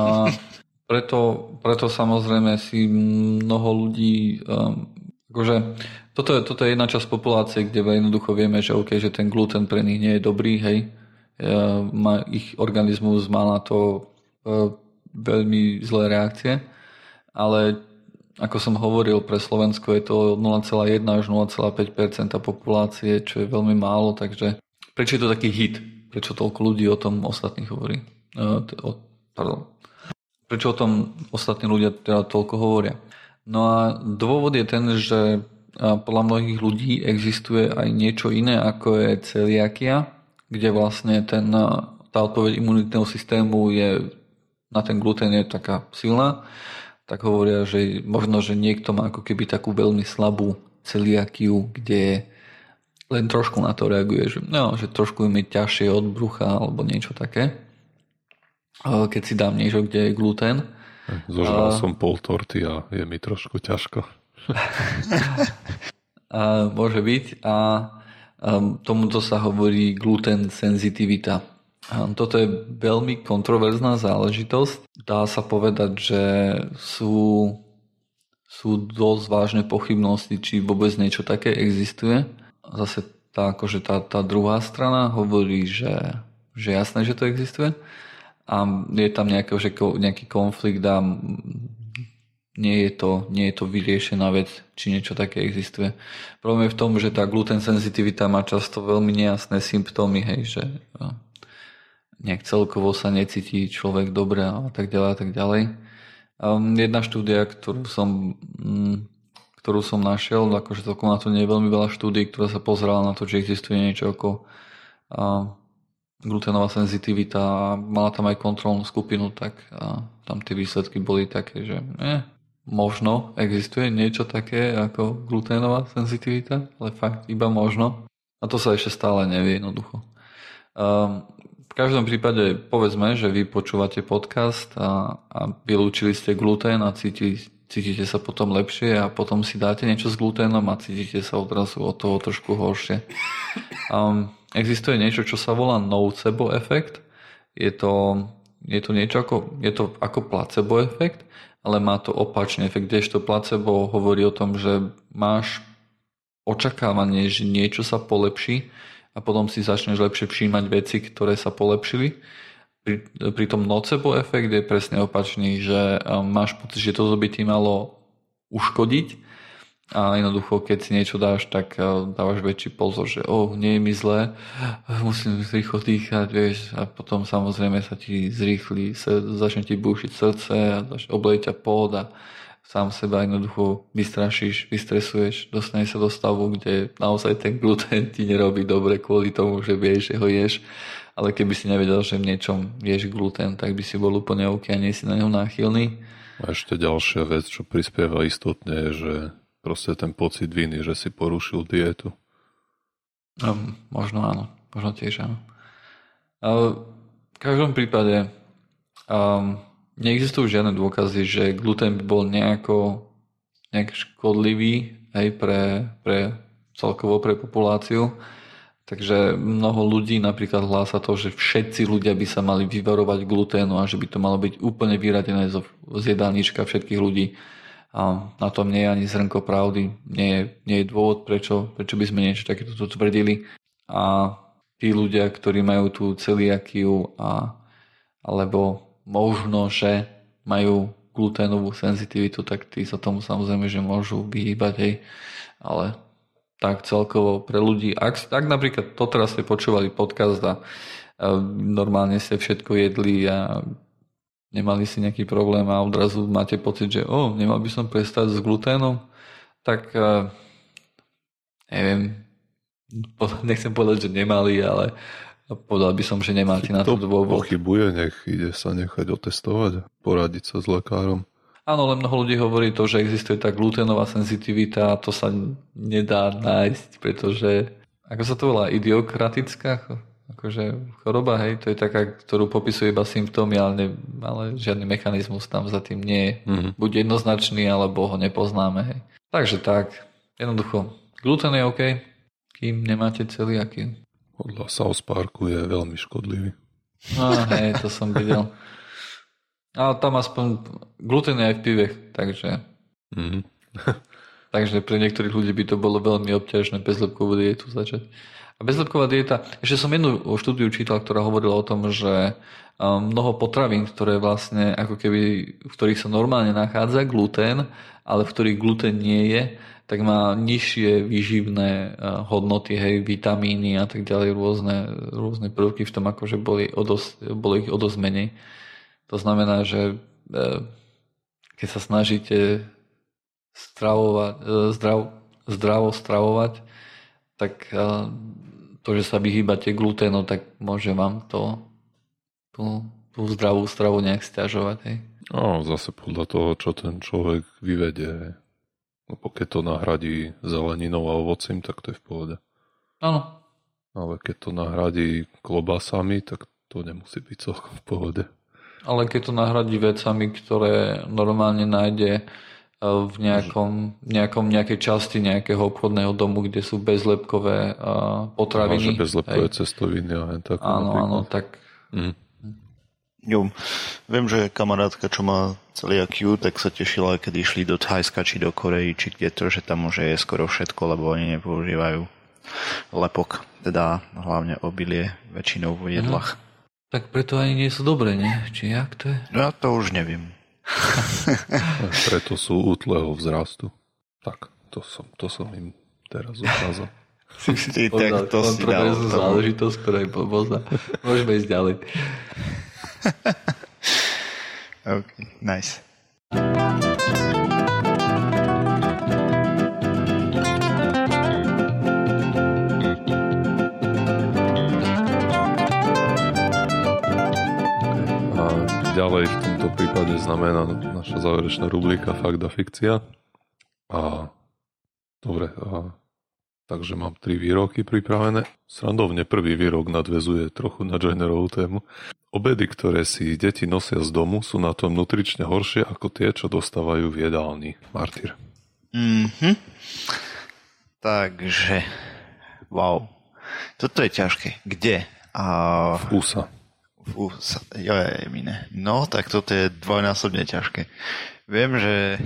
preto samozrejme si mnoho ľudí akože toto je jedna časť populácie, kde jednoducho vieme, že OK, že ten gluten pre nich nie je dobrý, hej. Ich organizmus má na to veľmi zlé reakcie, ale ako som hovoril, pre Slovensko je to 0,1 až 0,5% populácie, čo je veľmi málo, takže prečo je to taký hit? Prečo toľko ľudí o tom ostatných hovorí? Prečo o tom ostatní ľudia teda toľko hovoria? No a dôvod je ten, že podľa mnohých ľudí existuje aj niečo iné, ako je celiakia, kde vlastne tá odpoveď imunitného systému je na ten gluten je taká silná, tak hovoria, že možno, že niekto má ako keby takú veľmi slabú celiakiu, kde len trošku na to reaguje, že trošku je mi ťažšie od brucha alebo niečo také. Keď si dám niečo, kde je gluten. Zožral som pol torty a je mi trošku ťažko. Môže byť. A tomuto sa hovorí gluten senzitivita. Toto je veľmi kontroverzná záležitosť. Dá sa povedať, že sú dosť vážne pochybnosti, či vôbec niečo také existuje. Zase tá druhá strana hovorí, že jasné, že to existuje. A je tam nejaký konflikt a nie je to vyriešená vec, či niečo také existuje. Problém je v tom, že tá gluten senzitivita má často veľmi nejasné symptómy, hej, že nejak celkovo sa necíti človek dobre a tak ďalej a tak ďalej. Jedna štúdia, ktorú som našiel, akože celkom na to nie je veľmi veľa štúdií, ktorá sa pozerala na to, či existuje niečo ako glutenová senzitivita a mala tam aj kontrolnú skupinu, tak tam tie výsledky boli také, že možno existuje niečo také ako glutenová senzitivita, ale fakt iba možno. A to sa ešte stále nevie jednoducho. V každom prípade povedzme, že vy počúvate podcast a vylúčili ste glutén a cítite sa potom lepšie a potom si dáte niečo s gluténom a cítite sa odrazu od toho trošku horšie. Existuje niečo, čo sa volá nocebo efekt. Je to niečo ako placebo efekt, ale má to opačný efekt, kdežto placebo hovorí o tom, že máš očakávanie, že niečo sa polepší a potom si začneš lepšie všímať veci, ktoré sa polepšili. Pri tom nocebo efekt je presne opačný, že máš pocit, že toto by ti malo uškodiť a jednoducho, keď si niečo dáš, tak dávaš väčší pozor, že nie je mi zle, musím rýchlo dýchať, vieš, a potom samozrejme sa ti zrýchli, začne ti búšiť srdce a obleje ťa pód a sám seba jednoducho vystrašíš, vystresuješ, dostaneš sa do stavu, kde naozaj ten gluten ti nerobí dobre kvôli tomu, že vieš, že ho ješ, ale keby si nevedel, že v niečom ješ gluten, tak by si bol úplne OK a nie si na ňo náchylný. A ešte ďalšia vec, čo prispieva istotne, je, že proste ten pocit viny, že si porušil dietu. Možno áno, možno tiež áno. V každom prípade neexistujú žiadne dôkazy, že gluten by bol nejak škodlivý aj pre celkovo pre populáciu. Takže mnoho ľudí napríklad hlása to, že všetci ľudia by sa mali vyvarovať gluténu a že by to malo byť úplne vyradené z jedálnička všetkých ľudí. A na tom nie je ani zrnko pravdy. Nie je dôvod, prečo by sme niečo takéto tvrdili. A tí ľudia, ktorí majú tú celiakiu alebo možno, že majú gluténovú senzitivitu, tak tí sa tomu samozrejme, že môžu vyhýbať, hej. Ale tak celkovo pre ľudí, ak napríklad to teraz ste počúvali podcast a normálne ste všetko jedli a nemali si nejaký problém a odrazu máte pocit, že nemal by som prestať s gluténom, tak neviem, nechcem povedať, že nemali, ale povedal by som, že nemáte na to dôvod. Pochybuje, nech ide sa nechať otestovať a poradiť sa s lekárom. Áno, ale mnoho ľudí hovorí to, že existuje tá gluténová senzitivita a to sa nedá nájsť, pretože, ako sa to volá, idiokratická akože choroba, hej, to je taká, ktorú popisuje iba symptómy, ale žiadny mechanizmus tam za tým nie je. Buď jednoznačný, alebo ho nepoznáme, hej. Takže tak, jednoducho, gluten je OK, kým nemáte celiakiu. Podľa South Parku je veľmi škodlivý. Hej, to som videl. Ale tam aspoň gluten je aj v pive, takže... takže pre niektorých ľudí by to bolo veľmi obťažné bezlepkovú dietu začať. A bezlepková dieta, ešte som jednu štúdiu čítal, ktorá hovorila o tom, že mnoho potravín, ktoré vlastne ako keby, v ktorých sa normálne nachádza gluten, ale v ktorých gluten nie je, tak má nižšie výživné hodnoty, hej, vitamíny a tak ďalej, rôzne prvky v tom, akože bolo ich o dosť menej. To znamená, že keď sa snažíte zdravo stravovať, tak to, že sa vyhýbate gluténu, tak môže vám tú zdravú stravu nejak sťažovať. Hej. Zase podľa toho, čo ten človek vyvedie. Lebo keď to nahradí zeleninou a ovocím, tak to je v pohode. Áno. Ale keď to nahradí klobásami, tak to nemusí byť celkom v pohode. Ale keď to nahradí vecami, ktoré normálne nájde v nejakej časti nejakého obchodného domu, kde sú bezlepkové potraviny. Máže bezlepkové cestoviny a tak. Áno, tak... Jo, viem, že kamarátka, čo má celiakiu, tak sa tešila, keď išli do Thajska, či do Korei, či kde to, že tam už je skoro všetko, lebo oni nepoužívajú lepok, teda hlavne obilie väčšinou v jedlách. Tak preto ani nie sú dobré, nie? Či jak to je? Ja to už neviem. Preto sú útleho vzrastu. Tak, to som im teraz ukázal. Ty tak to si dal. Záležitosť, ktorá je blbozná. Môžeme ísť ďalej. OK, nice. Ďalej v tomto prípade znamená naša záverečná rubrika Fakt a fikcia. Dobre, takže mám 3 výroky pripravené. Srandovne prvý výrok nadväzuje trochu na genderovú tému. Obedy, ktoré si deti nosia z domu, sú na tom nutrične horšie ako tie, čo dostávajú v jedálni. Martyr. Takže, wow. Toto je ťažké. Kde? V USA. No, tak toto je dvojnásobne ťažké. Viem, že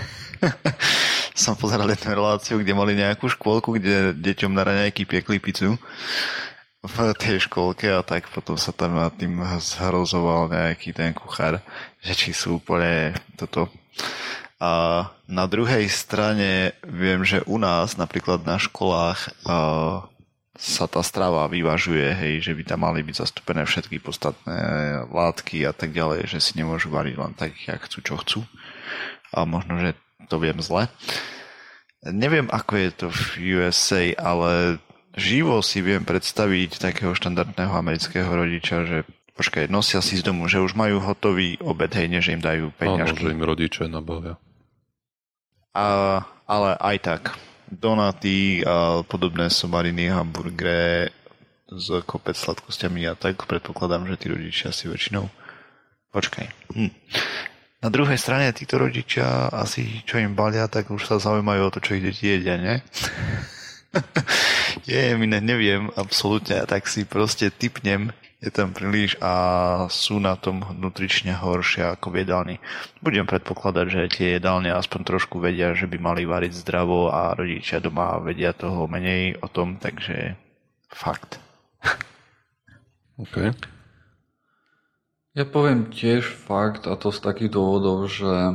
som pozeral jednu reláciu, kde mali nejakú škôlku, kde deťom na raňajky piekli pizzu v tej škôlke a tak potom sa tam nad tým zhrozoval nejaký ten kuchár, že či sú úplne toto. A na druhej strane viem, že u nás napríklad na školách sa tá strava vyvažuje, hej, že by tam mali byť zastúpené všetky podstatné látky a tak ďalej, že si nemôžu variť len tak, jak chcú, čo chcú. A možno, že to viem zle. Neviem, ako je to v USA, ale živo si viem predstaviť takého štandardného amerického rodiča, že počkaj, nosia si z domu, že už majú hotový obed, hej, než im dajú peňažky. Áno, že im rodičia nabavia. Ale aj tak. Donaty a podobné somariny, hamburgery z kopec sladkosťami a tak predpokladám, že tí rodičia si väčšinou počkaj. Na druhej strane títo rodičia asi čo im balia, tak už sa zaujímajú o to, čo ich deti jedia, ne? Neviem absolútne, tak si proste tipnem, je tam príliš a sú na tom nutrične horšie ako v jedálni. Budem predpokladať, že tie jedálne aspoň trošku vedia, že by mali variť zdravo a rodičia doma vedia toho menej o tom, takže fakt. OK. Ja poviem tiež fakt, a to z takých dôvodov, že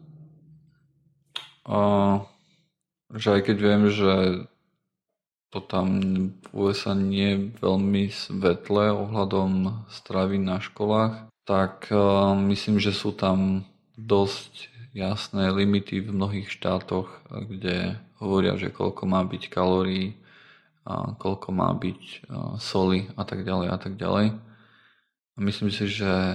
aj keď viem, že to tam v USA nie je veľmi svetlé ohľadom stravy na školách, tak myslím, že sú tam dosť jasné limity v mnohých štátoch, kde hovoria, že koľko má byť kalórií, koľko má byť soli a tak ďalej a tak ďalej. A myslím si, že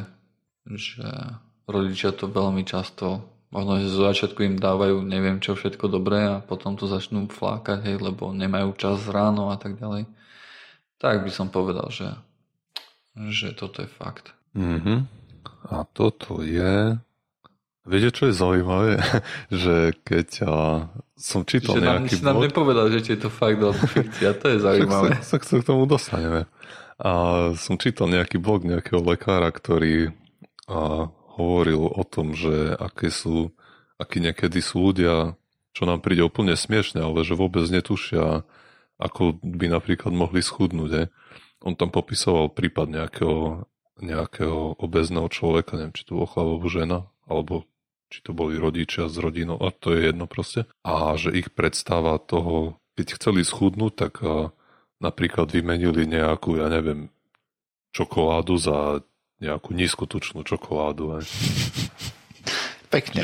rodičia to veľmi často, možno, že zo začiatku im dávajú neviem čo všetko dobré a potom to začnú flákať, hej, lebo nemajú čas ráno a tak ďalej. Tak by som povedal, že toto je fakt. A toto je... Viete, čo je zaujímavé? Že keď som čítal nejaký blog... nám nepovedal, že je to fakt alebo fikcia, to je zaujímavé. Sa k tomu dostaneme. A som čítal nejaký blog nejakého lekára, ktorý hovoril o tom, že akí niekedy sú ľudia, čo nám príde úplne smiešne, ale že vôbec netušia, ako by napríklad mohli schudnúť. On tam popisoval prípad nejakého obézneho človeka, neviem, či to bol chlap alebo žena, alebo či to boli rodičia s rodinou, a to je jedno proste. A že ich predstava toho, keď chceli schudnúť, tak napríklad vymenili nejakú, ja neviem, čokoládu za nejakú nízkotučnú čokoládu. Pekne.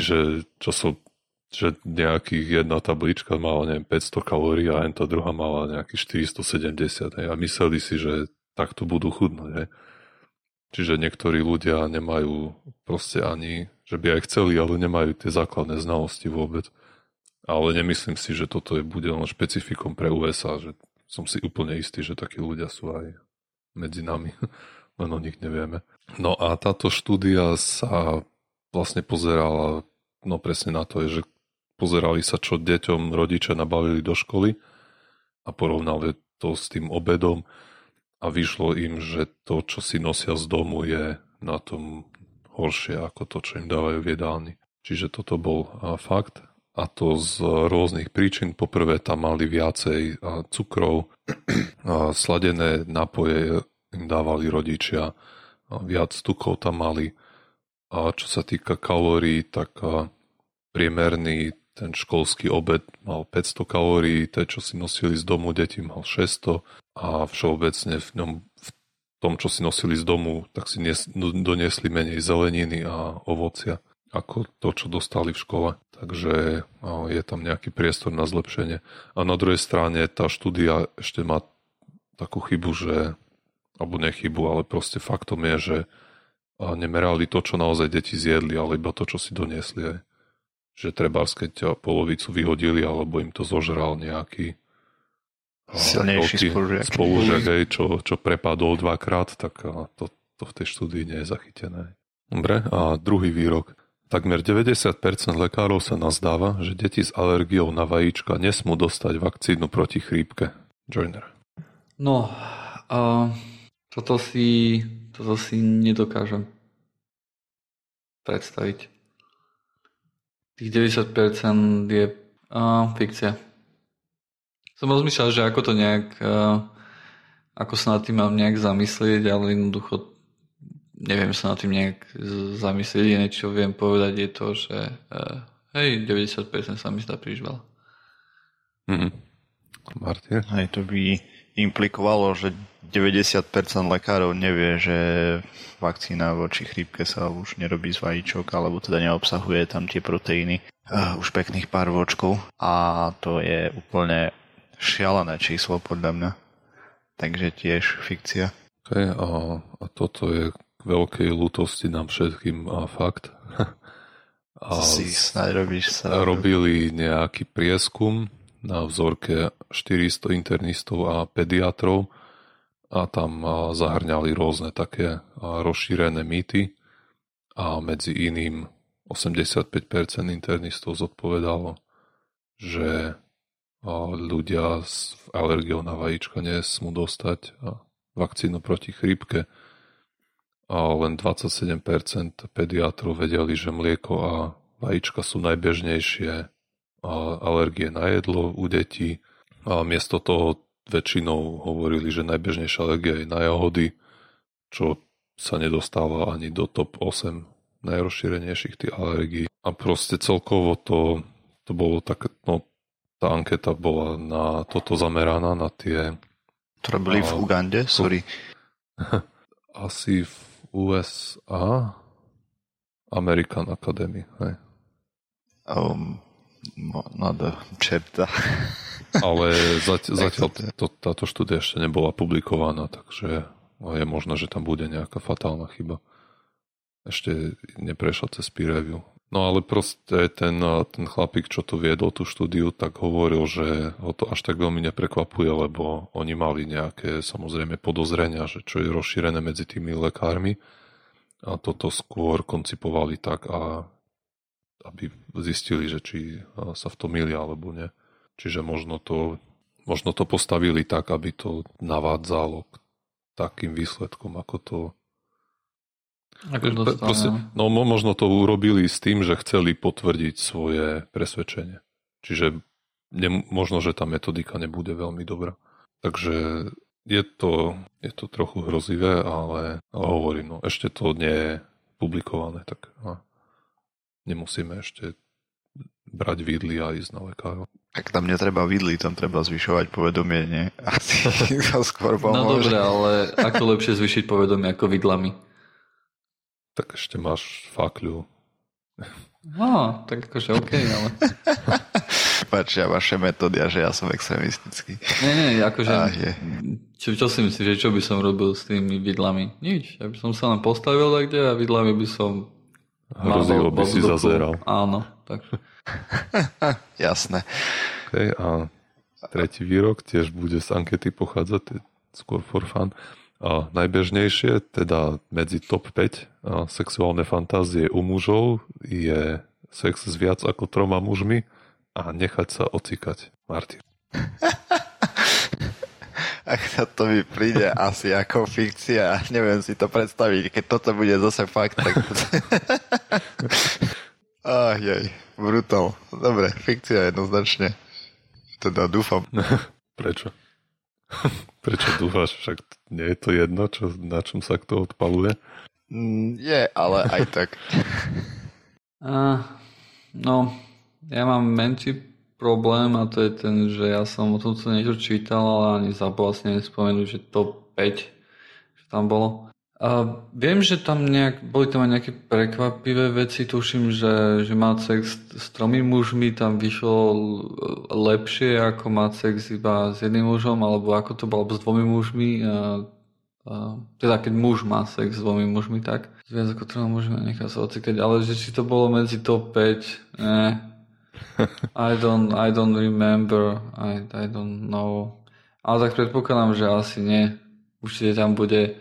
Že nejakých jedna tablička mala, neviem, 500 kalórií a tá druhá mala nejakých 470. A mysleli si, že takto budú chudnúť. Čiže niektorí ľudia nemajú proste ani, že by aj chceli, ale nemajú tie základné znalosti vôbec. Ale nemyslím si, že toto bude len špecifikom pre USA, že som si úplne istý, že takí ľudia sú aj medzi nami. Len o nich nevieme. No a táto štúdia sa vlastne pozerala, no presne na to je, že pozerali sa, čo deťom rodičia nabavili do školy a porovnali to s tým obedom a vyšlo im, že to, čo si nosia z domu, je na tom horšie ako to, čo im dávajú v jedálni. Čiže toto bol fakt a to z rôznych príčin. Poprvé tam mali viacej cukrov, sladené nápoje im dávali rodičia, viac tukov tam mali. A čo sa týka kalórií, tak priemerný ten školský obed mal 500 kalórií, to, čo si nosili z domu, deti mal 600 a všeobecne v tom, čo si nosili z domu, tak si doniesli menej zeleniny a ovocia ako to, čo dostali v škole. Takže je tam nejaký priestor na zlepšenie. A na druhej strane tá štúdia ešte má takú chybu, alebo nechybu, ale proste faktom je, že nemerali to, čo naozaj deti zjedli, ale iba to, čo si doniesli. Že trebárs, keď polovicu vyhodili, alebo im to zožral nejaký silnejší spolužiak, čo prepadol 2-krát, tak to v tej štúdii nie je zachytené. Dobre, a druhý výrok. Takmer 90% lekárov sa nazdáva, že deti s alergiou na vajíčka nesmú dostať vakcínu proti chrípke. Joiner. No, toto si nedokážem predstaviť. Tých 90% je fikcia. Som rozmýšľal, že ako to nejak, ako sa nad tým mám nejak zamyslieť, ale jednoducho neviem sa nad tým nejak zamyslieť. Jediné, čo viem povedať, je to, že hej, 90% sa mi zdá príliš veľa. Martin? Hej, to by implikovalo, že 90% lekárov nevie, že vakcína voči chrípke sa už nerobí z vajíčok, alebo teda neobsahuje tam tie proteíny už pekných pár vočkov. A to je úplne šialené číslo podľa mňa. Takže tiež fikcia. Okay, a toto je k veľkej ľútosti nám všetkým fakt. Robili nejaký prieskum na vzorke 400 internistov a pediatrov a tam zahrňali rôzne také rozšírené mýty a medzi iným 85% internistov zodpovedalo, že ľudia s alergiou na vajíčka nesmú dostať vakcínu proti chrípke a len 27% pediatrov vedeli, že mlieko a vajíčka sú najbežnejšie alergie na jedlo u detí a miesto toho väčšinou hovorili, že najbežnejšia alergia je na jahody, čo sa nedostáva ani do top 8 najrozšírenejších tých alergií. A proste celkovo to bolo také, no tá anketa bola na toto zameraná, na tie... Ktoré boli v Ugande, sorry. Asi v USA American Academy, hej. Čerta. Ale zatiaľ táto štúdia ešte nebola publikovaná, takže je možné, že tam bude nejaká fatálna chyba. Ešte neprešla cez peer review. No ale proste ten chlapík, čo tu viedol tú štúdiu, tak hovoril, že ho to až tak veľmi neprekvapuje, lebo oni mali nejaké samozrejme podozrenia, že čo je rozšírené medzi tými lekármi a toto skôr koncipovali tak, aby zistili, že či sa v tom milia alebo nie. Čiže možno to postavili tak, aby to navádzalo k takým výsledkom, ako to proste, no možno to urobili s tým, že chceli potvrdiť svoje presvedčenie. Čiže možno, že tá metodika nebude veľmi dobrá. Takže je to trochu hrozivé, ale hovorím, no ešte to nie je publikované, tak nemusíme ešte brať vidly a ísť na lekárov. Ak tam netreba vidly, tam treba zvyšovať povedomie, nie? Asi to skôr pomôže. No dobre, ale ako lepšie zvyšiť povedomie ako vidlami? Tak ešte máš fakľu. No, tak akože okej, ale... Páčia vaše metódy a že ja som extremistický. Nie, akože... Čo si myslíš, že čo by som robil s tými vidlami? Nič. Ja by som sa len postavil takde a vidlami by som... Hrozilo by si zazeral. Áno, tak. Jasné. Okay, a tretí výrok tiež bude z ankety pochádzať, skôr for fun. A najbežnejšie, teda medzi top 5 sexuálne fantázie u mužov je sex s viac ako 3 mužmi a nechať sa ocikať. Martin. Ach, to mi príde asi ako fikcia. Neviem si to predstaviť. Keď toto bude zase fakt, tak... Brutál. Dobre, fikcia jednoznačne. Teda dúfam. Prečo? Prečo dúfaš? Však nie je to jedno, na čom sa kto odpaluje? Je, ale aj tak. No, ja mám menší problém a to je ten, že ja som o tomto niečo čítal, ale ani zabol si nespomenúť, že top 5, že tam bolo. A viem, že tam boli tam aj nejaké prekvapivé veci, tuším, že mať sex s 3 mužmi tam vyšlo lepšie ako mať sex iba s jedným mužom, alebo ako to bolo s 2 mužmi. Teda keď muž má sex s 2 mužmi, tak viac ako 3 mužmi nechá sa ocikať, ale že či to bolo medzi top 5, I don't remember, I don't know. Ale tak predpokladám, že asi nie. Určite tam bude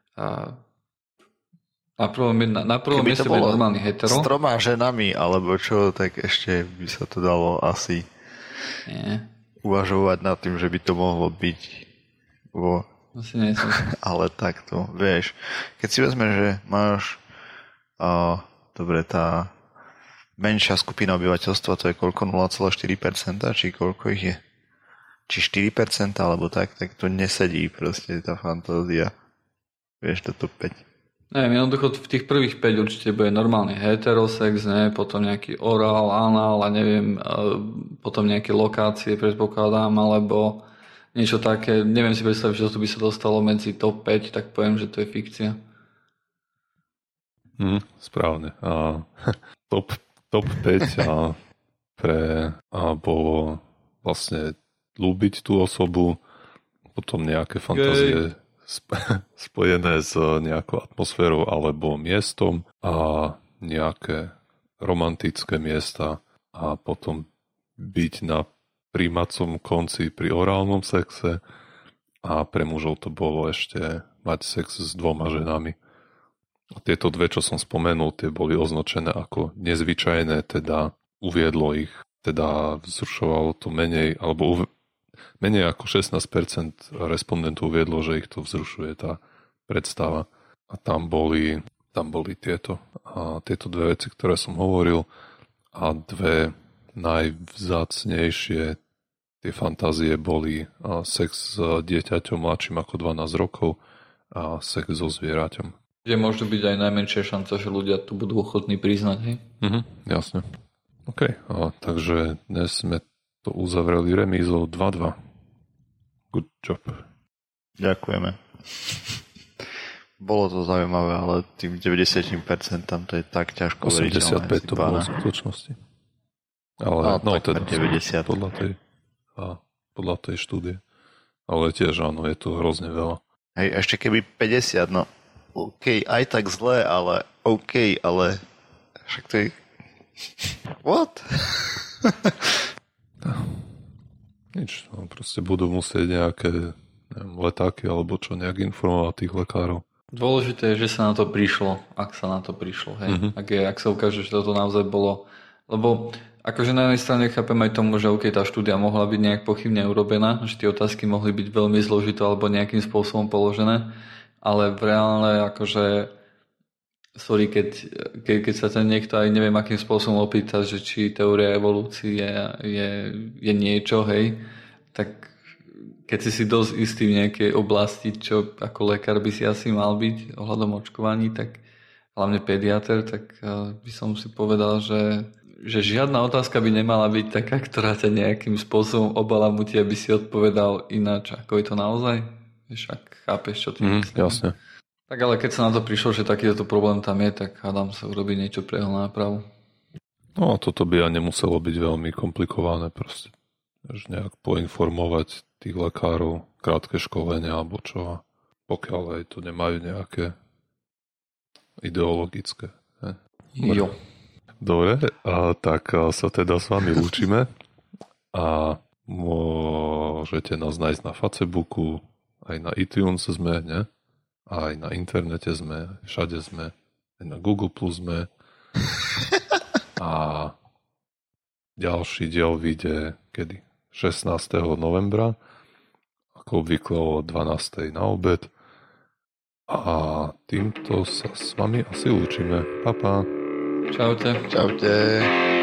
na prvom mieste bude normálny hetero. S 3 ženami, alebo čo, tak ešte by sa to dalo asi uvažovať nad tým, že by to mohlo byť asi nie som. Ale takto, vieš. Keď si vezme, že máš dobre, tá menšia skupina obyvateľstva, to je koľko? 0,4%? Či koľko ich je? Či 4%? Alebo tak to nesedí proste tá fantázia. Vieš, to top 5. Neviem, jednoducho v tých prvých 5 určite bude normálny heterosex, ne? Potom nejaký orál, anál a neviem, potom nejaké lokácie predpokladám, alebo niečo také. Neviem si predstaviť, že to by sa dostalo medzi top 5, tak poviem, že to je fikcia. Správne. Top 5 bolo vlastne ľúbiť tú osobu, potom nejaké fantázie spojené s nejakou atmosférou alebo miestom a nejaké romantické miesta a potom byť na príjmacom konci pri orálnom sexe a pre mužov to bolo ešte mať sex s 2 ženami. Tieto 2, čo som spomenul, tie boli označené ako nezvyčajné, teda uviedlo ich, teda vzrušovalo to menej, alebo menej ako 16% respondentov uviedlo, že ich to vzrušuje tá predstava. A tam boli tieto 2 veci, ktoré som hovoril a 2 najvzácnejšie tie fantázie boli sex s dieťaťom mladším ako 12 rokov a sex so zvieraťom. Kde môže byť aj najmenšia šanca, že ľudia tu budú ochotní priznať, hej? Jasne. OK, takže dnes sme to uzavreli remízou 2-2. Good job. Ďakujeme. Bolo to zaujímavé, ale tým 90% tam to je tak ťažko veriteľné. 85 to bolo v skutočnosti. Ale teda 90. Podľa tej štúdie. Ale tiež áno, je to hrozne veľa. Hej, ešte keby 50, no OK, aj tak zle, ale OK, ale však to je... What? Nič, proste budú musieť nejaké letáky alebo čo, nejak informovať tých lekárov. Dôležité je, že sa na to prišlo, ak sa na to prišlo, hej. Ak sa ukáže, že toto naozaj bolo, lebo akože na jednej strane chápem aj tomu, že OK, tá štúdia mohla byť nejak pochybne urobená, že tie otázky mohli byť veľmi zložité alebo nejakým spôsobom položené, ale v reálne akože sorry, keď sa ten niekto aj neviem akým spôsobom opýta, že či teória evolúcie je niečo, hej, tak keď si dosť istý v nejakej oblasti, čo ako lekár by si asi mal byť ohľadom očkovaní, tak hlavne pediater, tak by som si povedal, že žiadna otázka by nemala byť taká, ktorá ťa nejakým spôsobom obalamutí, aby si odpovedal ináč, ako je to naozaj. Vieš, ak chápeš, čo ty myslíš. Jasne. Tak ale keď sa na to prišlo, že takýto problém tam je, tak hádam sa urobiť niečo pre jeho nápravu. No a toto by aj nemuselo byť veľmi komplikované, proste. Že nejak poinformovať tých lekárov, krátke školenie alebo čo. Pokiaľ aj tu nemajú nejaké ideologické. Jo. Dobre, tak sa teda s vami lúčime a môžete nás nájsť na Facebooku, aj na iTunes sme, ne? Aj na internete sme, všade sme, aj na Google Plus sme. A ďalší diel vyjde kedy? 16. novembra, ako obvykle o 12. na obed. A týmto sa s vami asi lúčime. Pa, pa. Čaute. Čaute.